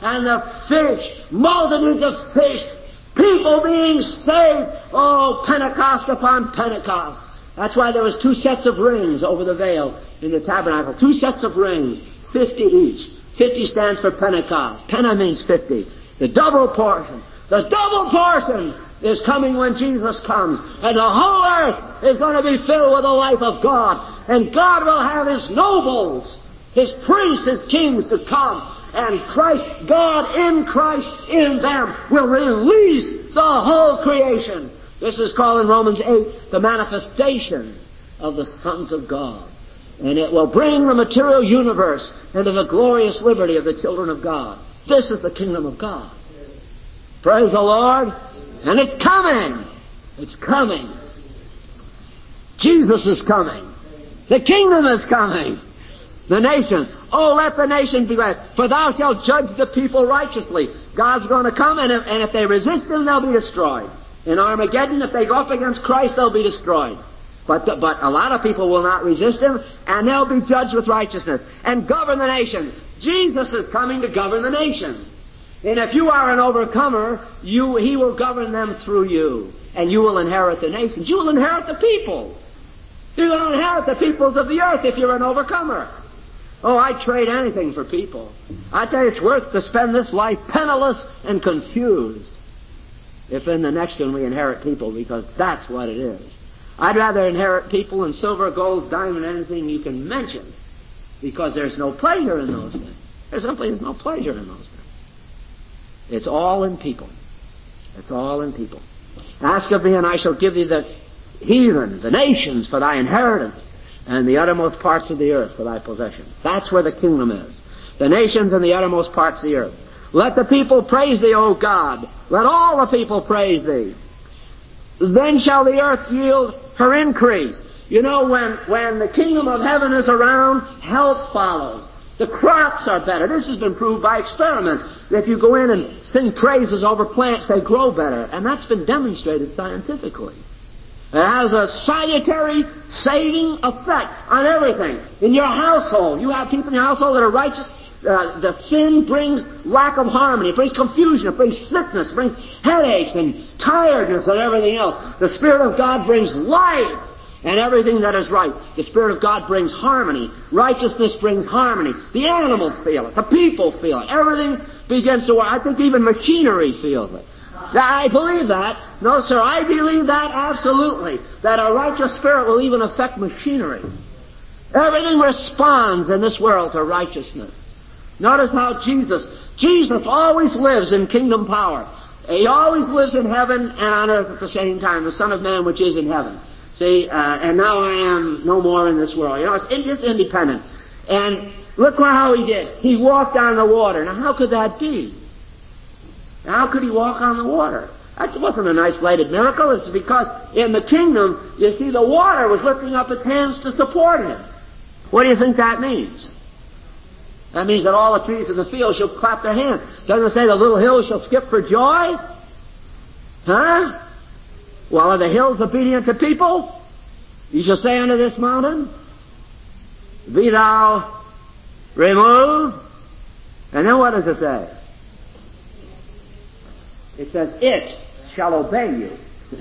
and the fish, multitudes of fish, people being saved. Oh, Pentecost upon Pentecost. That's why there was two sets of rings over the veil in the tabernacle. Two sets of rings, fifty each. Fifty stands for Pentecost. Penta means fifty. The double portion. The double portion is coming when Jesus comes. And the whole earth is going to be filled with the life of God. And God will have His nobles, His priests, His kings to come. And Christ, God in Christ, in them, will release the whole creation. This is called in Romans eight the manifestation of the sons of God. And it will bring the material universe into the glorious liberty of the children of God. This is the kingdom of God. Praise the Lord. And it's coming. It's coming. Jesus is coming. The kingdom is coming. The nation. Oh, let the nation be glad. For thou shalt judge the people righteously. God's going to come, and if, and if they resist Him, they'll be destroyed. In Armageddon, if they go up against Christ, they'll be destroyed. But, the, but a lot of people will not resist Him, and they'll be judged with righteousness and govern the nations. Jesus is coming to govern the nations. And if you are an overcomer, you, He will govern them through you. And you will inherit the nations. You will inherit the peoples. You will inherit the peoples of the earth if you're an overcomer. Oh, I'd trade anything for people. I tell you, it's worth to spend this life penniless and confused if in the next one we inherit people, because that's what it is. I'd rather inherit people in silver, gold, diamond, anything you can mention, because there's no pleasure in those things. There simply is no pleasure in those things. It's all in people. It's all in people. Ask of me, and I shall give thee the heathen, the nations, for thy inheritance, and the uttermost parts of the earth for thy possession. That's where the kingdom is. The nations and the uttermost parts of the earth. Let the people praise thee, O God. Let all the people praise thee. Then shall the earth yield her increase. You know, when, when the kingdom of heaven is around, health follows. The crops are better. This has been proved by experiments. If you go in and sing praises over plants, they grow better. And that's been demonstrated scientifically. It has a salutary, saving effect on everything. In your household, you have people in your household that are righteous. Uh, the sin brings lack of harmony. It brings confusion. It brings sickness. It brings headaches and tiredness and everything else. The Spirit of God brings life and everything that is right. The Spirit of God brings harmony. Righteousness brings harmony. The animals feel it. The people feel it. Everything begins to work. I think even machinery feels it. I believe that. No, sir, I believe that absolutely. That a righteous spirit will even affect machinery. Everything responds in this world to righteousness. Notice how Jesus, Jesus always lives in kingdom power. He always lives in heaven and on earth at the same time, the Son of Man which is in heaven. See, uh, and now I am no more in this world. You know, it's just independent. And look how He did. He walked on the water. Now, how could that be? How could He walk on the water? That wasn't an isolated miracle. It's because in the kingdom, you see, the water was lifting up its hands to support Him. What do you think that means? That means that all the trees in the field shall clap their hands. Doesn't it say the little hills shall skip for joy? Huh? Well, are the hills obedient to people? You shall say unto this mountain, be thou removed. And then what does it say? It says, it shall obey you.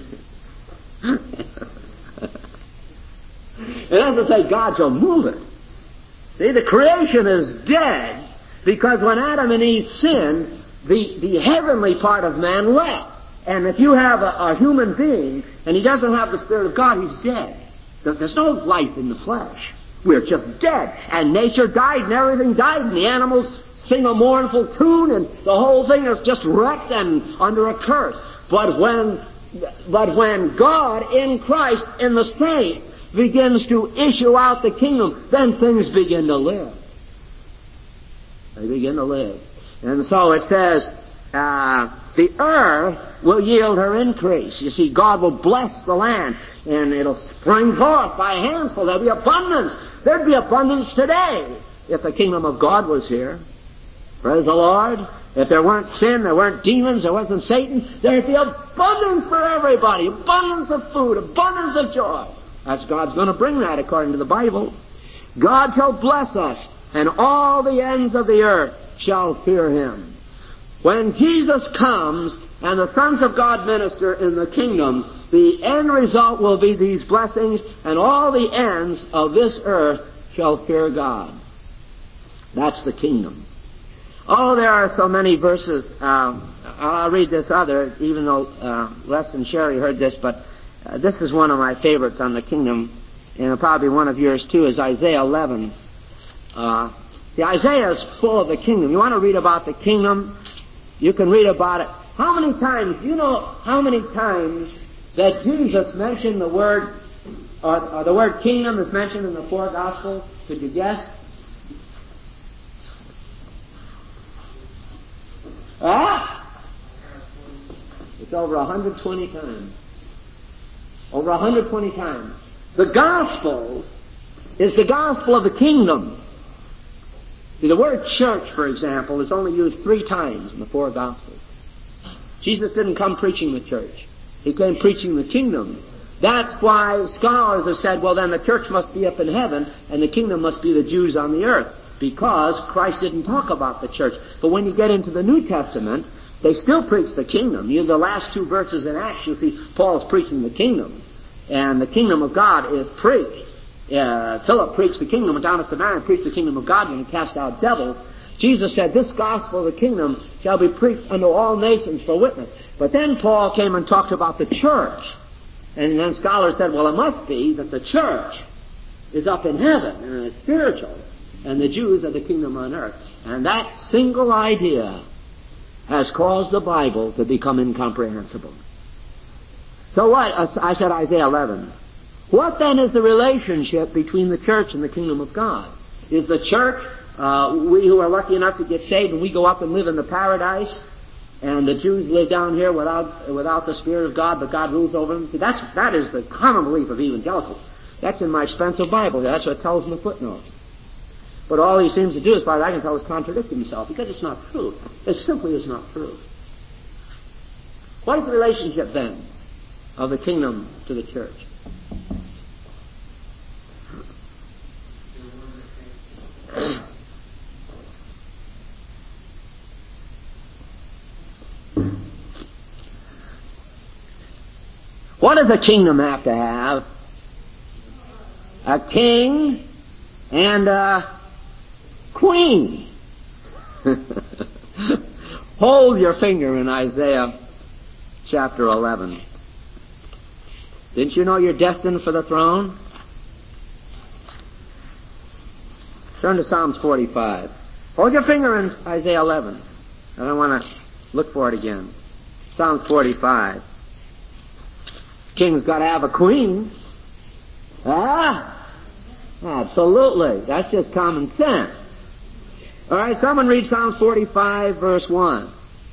It doesn't say God shall move it. See, the creation is dead because when Adam and Eve sinned, the, the heavenly part of man left. And if you have a, a human being and he doesn't have the Spirit of God, he's dead. There's no life in the flesh. We're just dead. And nature died and everything died and the animals sing a mournful tune and the whole thing is just wrecked and under a curse. But when, but when God in Christ, in the saints, begins to issue out the kingdom, then things begin to live. They begin to live. And so it says, uh, the earth will yield her increase. You see, God will bless the land, and it'll spring forth by a handful. There'll be abundance. There'd be abundance today if the kingdom of God was here. Praise the Lord. If there weren't sin, there weren't demons, there wasn't Satan, there'd be abundance for everybody. Abundance of food, abundance of joy. That's God's going to bring that according to the Bible. God shall bless us, and all the ends of the earth shall fear Him. When Jesus comes and the sons of God minister in the kingdom, the end result will be these blessings, and all the ends of this earth shall fear God. That's the kingdom. Oh, there are so many verses. Uh, I'll read this other, even though uh, Les and Sherry heard this, but uh, this is one of my favorites on the kingdom, and probably one of yours too, is Isaiah eleven. Uh, see, Isaiah is full of the kingdom. You want to read about the kingdom? You can read about it. How many times, you know how many times that Jesus mentioned the word, or, or the word kingdom is mentioned in the four Gospels? Could you guess? Ah! It's over one hundred twenty times. Over one hundred twenty times. The Gospel is the gospel of the kingdom. See, the word church, for example, is only used three times in the four Gospels. Jesus didn't come preaching the church. He came preaching the kingdom. That's why scholars have said, well, then the church must be up in heaven and the kingdom must be the Jews on the earth, because Christ didn't talk about the church. But when you get into the New Testament, they still preach the kingdom. You, the last two verses in Acts, you'll see Paul's preaching the kingdom. And the kingdom of God is preached. Uh, Philip preached the kingdom, went down to Samaria and preached the kingdom of God and cast out devils. Jesus said, this gospel of the kingdom shall be preached unto all nations for witness. But then Paul came and talked about the church. And then scholars said, well, it must be that the church is up in heaven and is spiritual, and the Jews are the kingdom on earth. And that single idea has caused the Bible to become incomprehensible. So what? I said Isaiah eleven. What then is the relationship between the church and the kingdom of God? Is the church, uh, we who are lucky enough to get saved and we go up and live in the paradise, and the Jews live down here without without the Spirit of God, but God rules over them? See, that's, that is the common belief of evangelicals. That's in my expensive Bible. That's what it tells in the footnotes. But all he seems to do, as far as I can tell, is contradict himself, because it's not true. It simply is not true. What is the relationship, then, of the kingdom to the church? What does a kingdom have to have? A king and a queen. Hold your finger in Isaiah chapter eleven. Didn't you know you're destined for the throne? Turn to Psalms forty-five. Hold your finger in Isaiah eleven. I don't want to look for it again. Psalms forty-five. King's got to have a queen. Ah? Absolutely. That's just common sense. All right, someone read Psalms forty-five, verse one.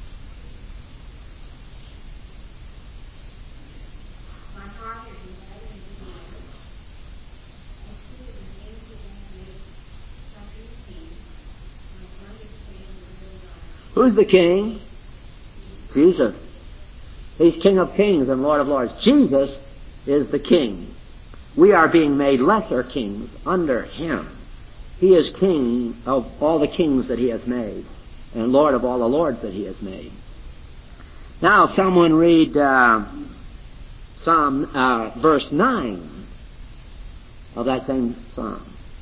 Who's the king? Jesus. He's King of Kings and Lord of Lords. Jesus is the king. We are being made lesser kings under him. He is king of all the kings that he has made, and Lord of all the lords that he has made. Now, someone read uh, Psalm uh, verse nine of that same psalm.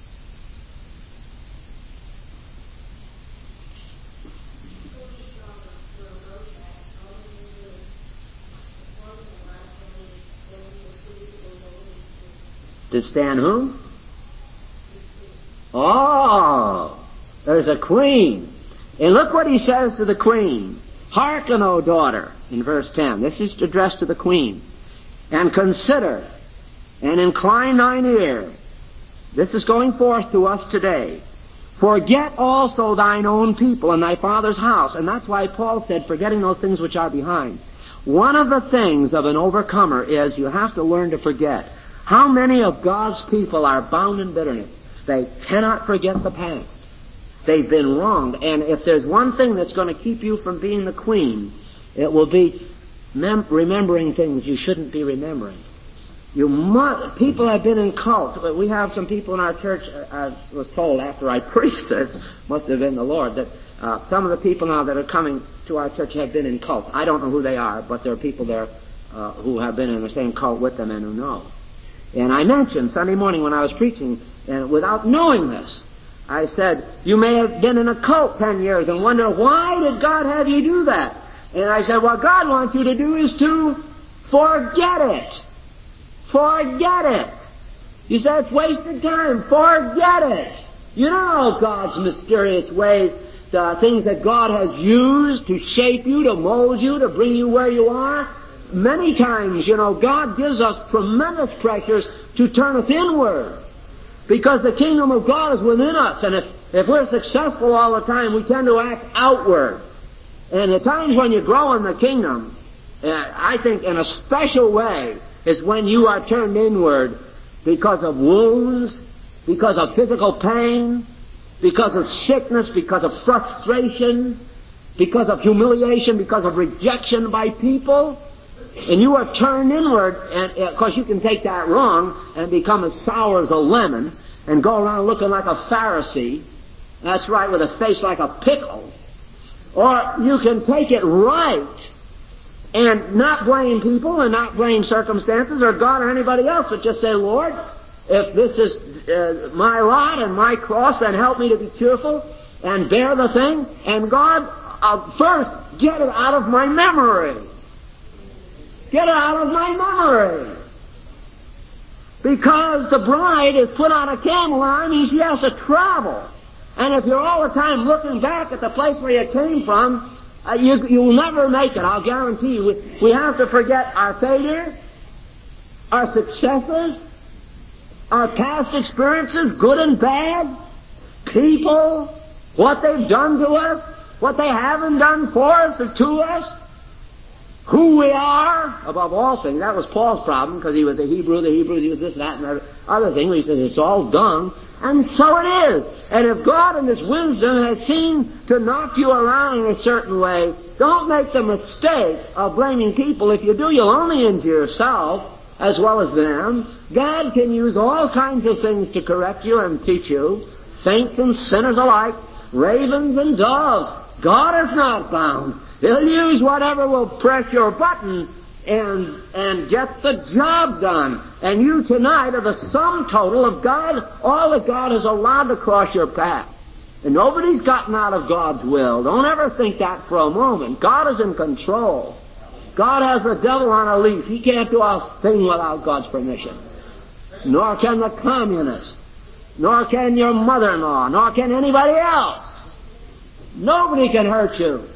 To stand who? Oh, there's a queen. And look what he says to the queen. Hearken, O daughter, in verse ten. This is addressed to the queen. And consider, and incline thine ear. This is going forth to us today. Forget also thine own people and thy father's house. And that's why Paul said, forgetting those things which are behind. One of the things of an overcomer is you have to learn to forget. How many of God's people are bound in bitterness? They cannot forget the past. They've been wronged. And if there's one thing that's going to keep you from being the queen, it will be mem- remembering things you shouldn't be remembering. You must, people have been in cults. We have some people in our church, I was told after I preached this, must have been the Lord, that Uh, some of the people now that are coming to our church have been in cults. I don't know who they are, but there are people there uh, who have been in the same cult with them and who know. And I mentioned Sunday morning when I was preaching, and without knowing this, I said, you may have been in a cult ten years and wonder, why did God have you do that? And I said, what God wants you to do is to forget it. Forget it. You say it's wasted time. Forget it. You don't know God's mysterious ways, the things that God has used to shape you, to mold you, to bring you where you are. Many times, you know, God gives us tremendous pressures to turn us inward, because the kingdom of God is within us. And if, if we're successful all the time, we tend to act outward. And the times when you grow in the kingdom, uh, I think in a special way, is when you are turned inward because of wounds, because of physical pain, because of sickness, because of frustration, because of humiliation, because of rejection by people. And you are turned inward, and of course you can take that wrong and become as sour as a lemon and go around looking like a Pharisee. That's right, with a face like a pickle. Or you can take it right and not blame people and not blame circumstances or God or anybody else, but just say, Lord, if this is uh, my lot and my cross, then help me to be cheerful and bear the thing. And God, uh, first, get it out of my memory. Get it out of my memory. Because the bride is put on a camel, I mean she has to travel. And if you're all the time looking back at the place where you came from, uh, you, you'll never make it, I'll guarantee you. We, we have to forget our failures, our successes, our past experiences, good and bad, people, what they've done to us, what they haven't done for us or to us, who we are, above all things. That was Paul's problem, because he was a Hebrew, the Hebrews, he was this, that, and the other thing. He said, it's all dung. And so it is. And if God in His wisdom has seen to knock you around in a certain way, don't make the mistake of blaming people. If you do, you'll only injure yourself as well as them. God can use all kinds of things to correct you and teach you, saints and sinners alike, ravens and doves. God is not bound. He'll use whatever will press your button and and get the job done. And you tonight are the sum total of God, all that God has allowed to cross your path. And nobody's gotten out of God's will. Don't ever think that for a moment. God is in control. God has the devil on a leash. He can't do a thing without God's permission. Nor can the communist. Nor can your mother-in-law. Nor can anybody else. Nobody can hurt you.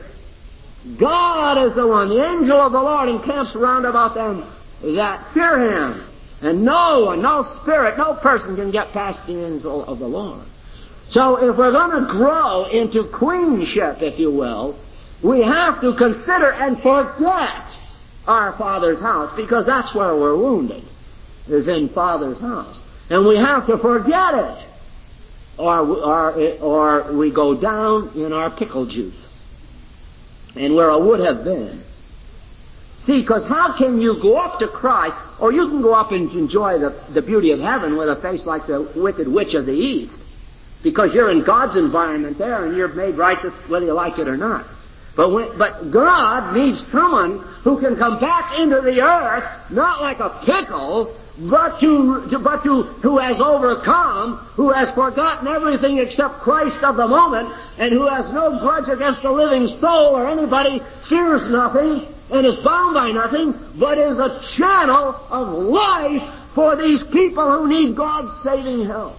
God is the one. The angel of the Lord encamps round about them that fear Him. And no one, no spirit, no person can get past the angel of the Lord. So if we're going to grow into queenship, if you will, we have to consider and forget our Father's house, because that's where we're wounded, is in Father's house. And we have to forget it, or, or, or we go down in our pickle juice. And where I would have been. See, because how can you go up to Christ, or you can go up and enjoy the, the beauty of heaven with a face like the wicked witch of the East, because you're in God's environment there and you're made righteous whether you like it or not. But when, but God needs someone who can come back into the earth, not like a pickle, but to, to but to who has overcome, who has forgotten everything except Christ of the moment, and who has no grudge against a living soul or anybody, fears nothing, and is bound by nothing, but is a channel of life for these people who need God's saving help.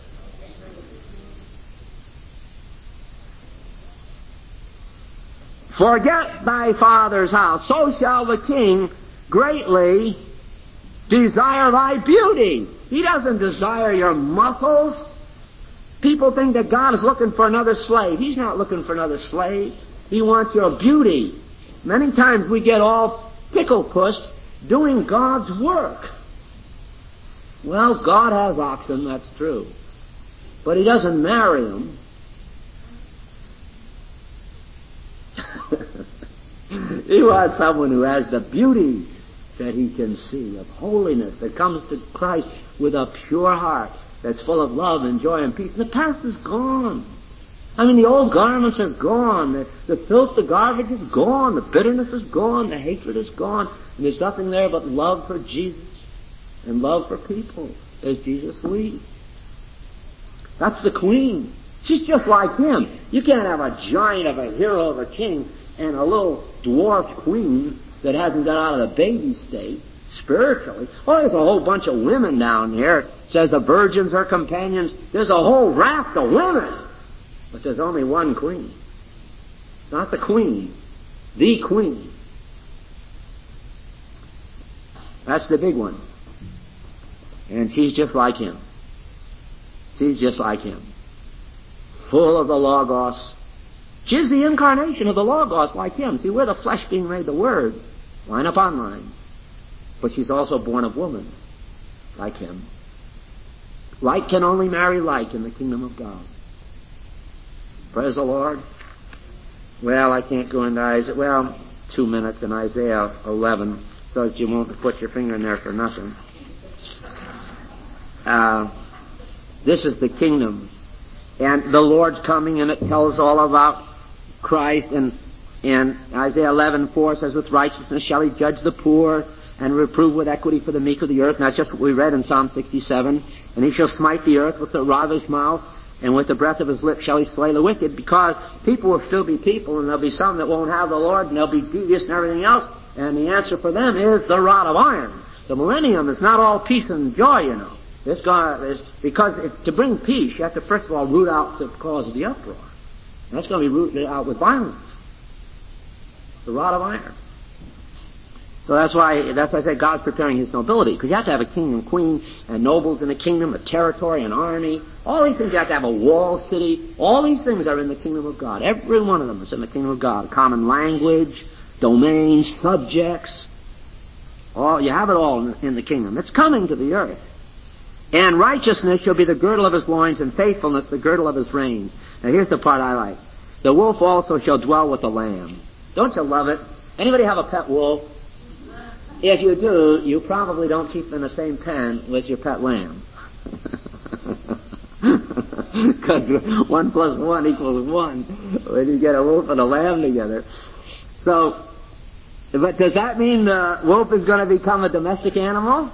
Forget thy father's house, so shall the king greatly desire thy beauty. He doesn't desire your muscles. People think that God is looking for another slave. He's not looking for another slave. He wants your beauty. Many times we get all pickle-pussed doing God's work. Well, God has oxen, that's true. But He doesn't marry them. He wants someone who has the beauty that He can see, of holiness, that comes to Christ with a pure heart, that's full of love and joy and peace. And the past is gone. I mean, the old garments are gone. The, the filth, the garbage is gone. The bitterness is gone. The hatred is gone. And there's nothing there but love for Jesus and love for people as Jesus leads. That's the queen. She's just like him. You can't have a giant of a hero of a king and a little dwarf queen that hasn't got out of the baby state spiritually. Oh, there's a whole bunch of women down here. It says the virgins are companions. There's a whole raft of women. But there's only one queen. It's not the queens. The queen. That's the big one. And she's just like him. She's just like him. Full of the Logos. She's the incarnation of the Logos like him. See, we're the flesh being made the Word. Line upon line. But she's also born of woman. Like him. Like can only marry like in the kingdom of God. Praise the Lord. Well, I can't go into Isaiah. Well, two minutes in Isaiah eleven, so that you won't put your finger in there for nothing. Uh, this is the kingdom. And the Lord's coming, and it tells all about Christ. And, and Isaiah eleven four says, with righteousness shall he judge the poor, and reprove with equity for the meek of the earth. And that's just what we read in Psalm sixty-seven. And he shall smite the earth with the rod of his mouth, and with the breath of his lips shall he slay the wicked. Because people will still be people, and there'll be some that won't have the Lord, and they'll be devious and everything else. And the answer for them is the rod of iron. The millennium is not all peace and joy, you know. This God is, because if, to bring peace, you have to first of all root out the cause of the uproar. And that's going to be rooted out with violence. The rod of iron. So that's why, that's why I say God's preparing his nobility, because you have to have a king and queen, and nobles in a kingdom, a territory, an army. All these things, you have to have a walled city. All these things are in the kingdom of God. Every one of them is in the kingdom of God. Common language, domains, subjects. All, you have it all in the, in the kingdom. It's coming to the earth. And righteousness shall be the girdle of his loins, and faithfulness the girdle of his reins. Now here's the part I like. The wolf also shall dwell with the lamb. Don't you love it? Anybody have a pet wolf? If you do, you probably don't keep them in the same pen with your pet lamb. Because one plus one equals one when you get a wolf and a lamb together. So, but does that mean the wolf is going to become a domestic animal?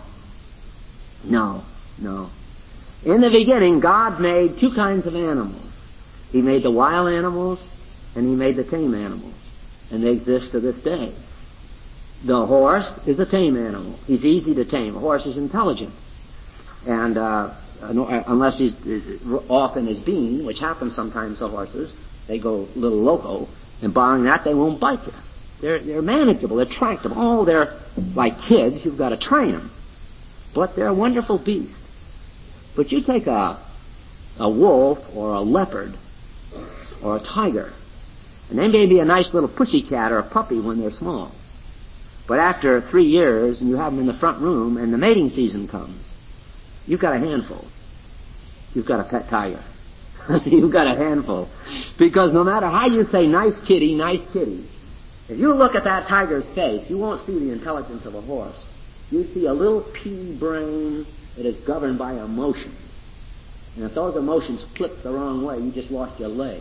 No, no. In the beginning, God made two kinds of animals. He made the wild animals and he made the tame animals. And they exist to this day. The horse is a tame animal. He's easy to tame. A horse is intelligent. And uh, unless he's, he's off in his bean, which happens sometimes to horses, they go a little loco, and barring that, they won't bite you. They're, they're manageable. They're tractable. Oh, they're like kids. You've got to train them. But they're a wonderful beast. But you take a, a wolf or a leopard or a tiger, and they may be a nice little pussycat or a puppy when they're small. But after three years, and you have them in the front room, and the mating season comes, you've got a handful. You've got a pet tiger. You've got a handful. Because no matter how you say, nice kitty, nice kitty, if you look at that tiger's face, you won't see the intelligence of a horse. You see a little pea brain that is governed by emotion. And if those emotions flip the wrong way, you just lost your leg.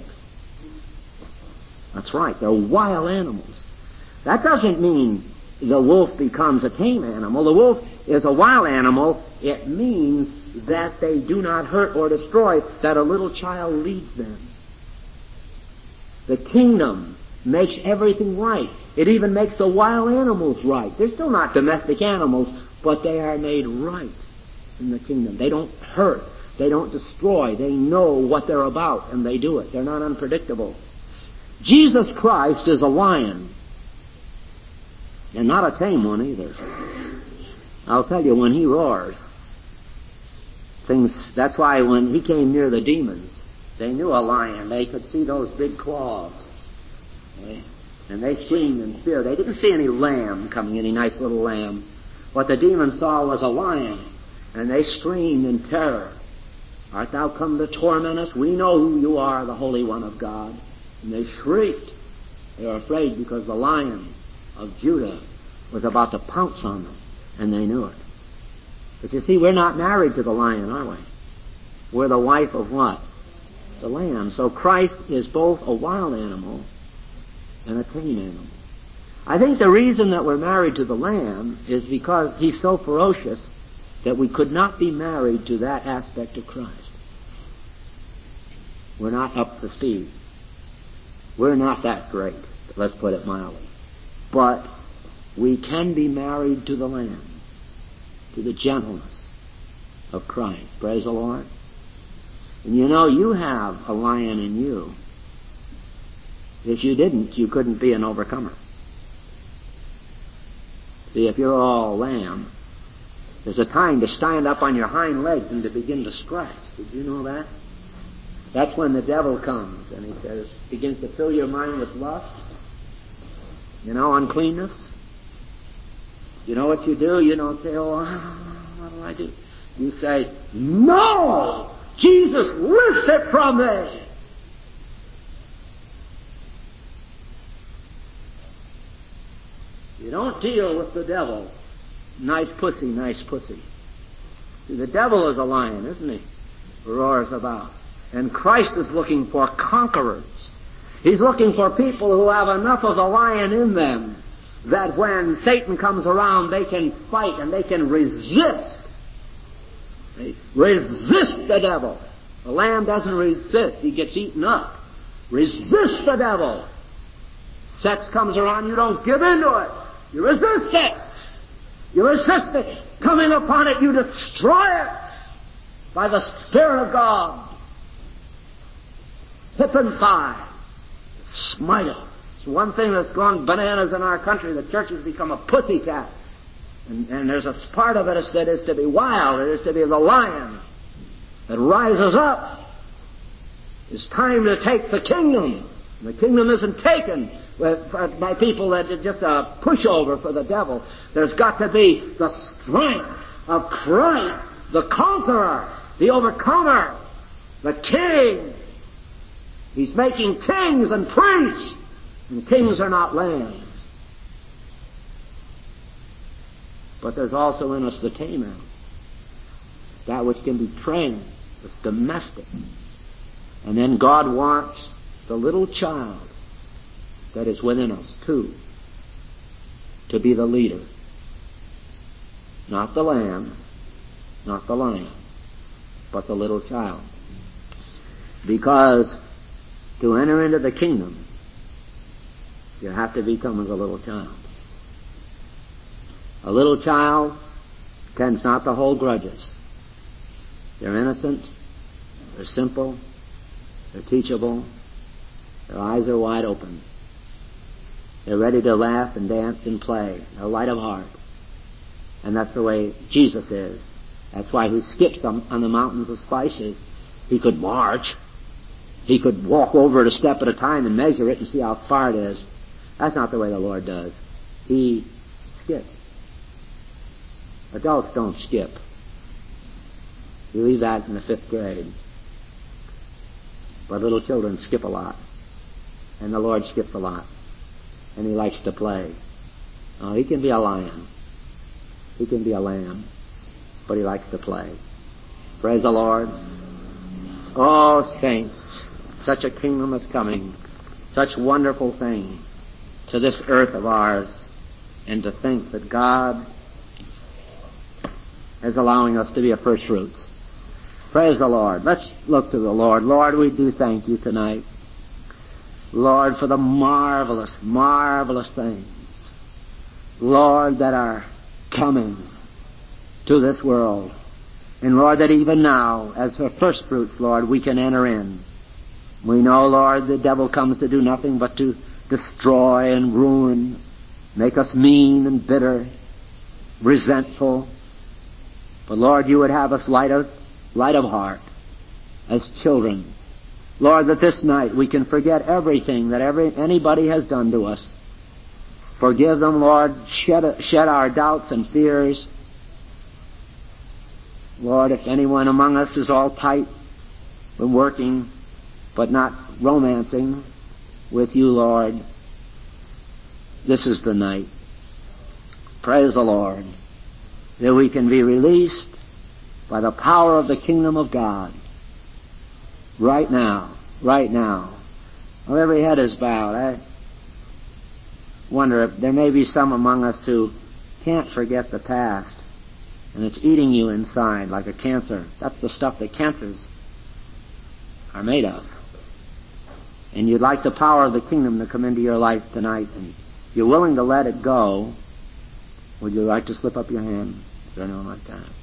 That's right. They're wild animals. That doesn't mean the wolf becomes a tame animal. The wolf is a wild animal. It means that they do not hurt or destroy, that a little child leads them. The kingdom makes everything right. It even makes the wild animals right. They're still not domestic animals, but they are made right in the kingdom. They don't hurt. They don't destroy. They know what they're about, and they do it. They're not unpredictable. Jesus Christ is a lion. And not a tame one either. I'll tell you, when he roars, things, that's why when he came near the demons, they knew a lion. They could see those big claws. And they screamed in fear. They didn't see any lamb coming, any nice little lamb. What the demons saw was a lion. And they screamed in terror. Art thou come to torment us? We know who you are, the Holy One of God. And they shrieked. They were afraid because the lion of Judah was about to pounce on them, and they knew it. But you see, we're not married to the lion, are we? We're the wife of what? the lamb. So Christ is both a wild animal and a tame animal. I think the reason that we're married to the lamb is because he's so ferocious that we could not be married to that aspect of Christ. We're not up to speed. We're not that great, let's put it mildly. But we can be married to the lamb, to the gentleness of Christ. Praise the Lord. And you know, you have a lion in you. If you didn't, you couldn't be an overcomer. See, if you're all lamb, there's a time to stand up on your hind legs and to begin to scratch. Did you know that? That's when the devil comes and he says, begins to fill your mind with lust, you know, uncleanness. You know what you do? You don't say, oh, what do I do? You say, no! Jesus, lift it from me! You don't deal with the devil. Nice pussy, nice pussy. See, the devil is a lion, isn't he? Roars about. And Christ is looking for conquerors. He's looking for people who have enough of the lion in them that when Satan comes around, they can fight and they can resist. They resist the devil. The lamb doesn't resist. He gets eaten up. Resist the devil. Sex comes around, you don't give into it. You resist it. You resist it. Coming upon it, you destroy it by the Spirit of God. Hip and thigh. Smite it. It's one thing that's gone bananas in our country. The church has become a pussycat. And, and there's a part of it that is to be wild. It is to be the lion that rises up. It's time to take the kingdom. The kingdom isn't taken by people that are just a pushover for the devil. There's got to be the strength of Christ, the conqueror, the overcomer, the king. He's making kings and priests, and kings are not lambs. But there's also in us the tame animal, that which can be trained, it's domestic. And then God wants the little child that is within us, too, to be the leader. Not the lamb, not the lion, but the little child. Because to enter into the kingdom, you have to become as a little child. A little child tends not to hold grudges. They're innocent, they're simple, they're teachable, their eyes are wide open. They're ready to laugh and dance and play. They're light of heart. And that's the way Jesus is. That's why he skips on, on the mountains of spices. He could march. He could walk over it a step at a time and measure it and see how far it is. That's not the way the Lord does. He skips. Adults don't skip. You leave that in the fifth grade. But little children skip a lot. And the Lord skips a lot. And he likes to play. Oh, he can be a lion. He can be a lamb. But he likes to play. Praise the Lord. Oh, saints, such a kingdom is coming. Such wonderful things to this earth of ours. And to think that God is allowing us to be a first fruits. Praise the Lord. Let's look to the Lord. Lord, we do thank you tonight. Lord, for the marvelous, marvelous things, Lord, that are coming to this world. And Lord, that even now, as for first fruits, Lord, we can enter in. We know, Lord, the devil comes to do nothing but to destroy and ruin, make us mean and bitter, resentful. But Lord, you would have us light of, light of heart as children. Lord, that this night we can forget everything that every anybody has done to us. Forgive them, Lord. Shed, shed our doubts and fears. Lord, if anyone among us is all tight from working, but not romancing with you, Lord, this is the night. Praise the Lord. That we can be released by the power of the kingdom of God right now right now. Well, every head is bowed. I wonder if there may be some among us who can't forget the past, and it's eating you inside like a cancer. That's the stuff that cancers are made of. And you'd like the power of the kingdom to come into your life tonight, and you're willing to let it go. Would you like to slip up your hand? Is there anyone like that?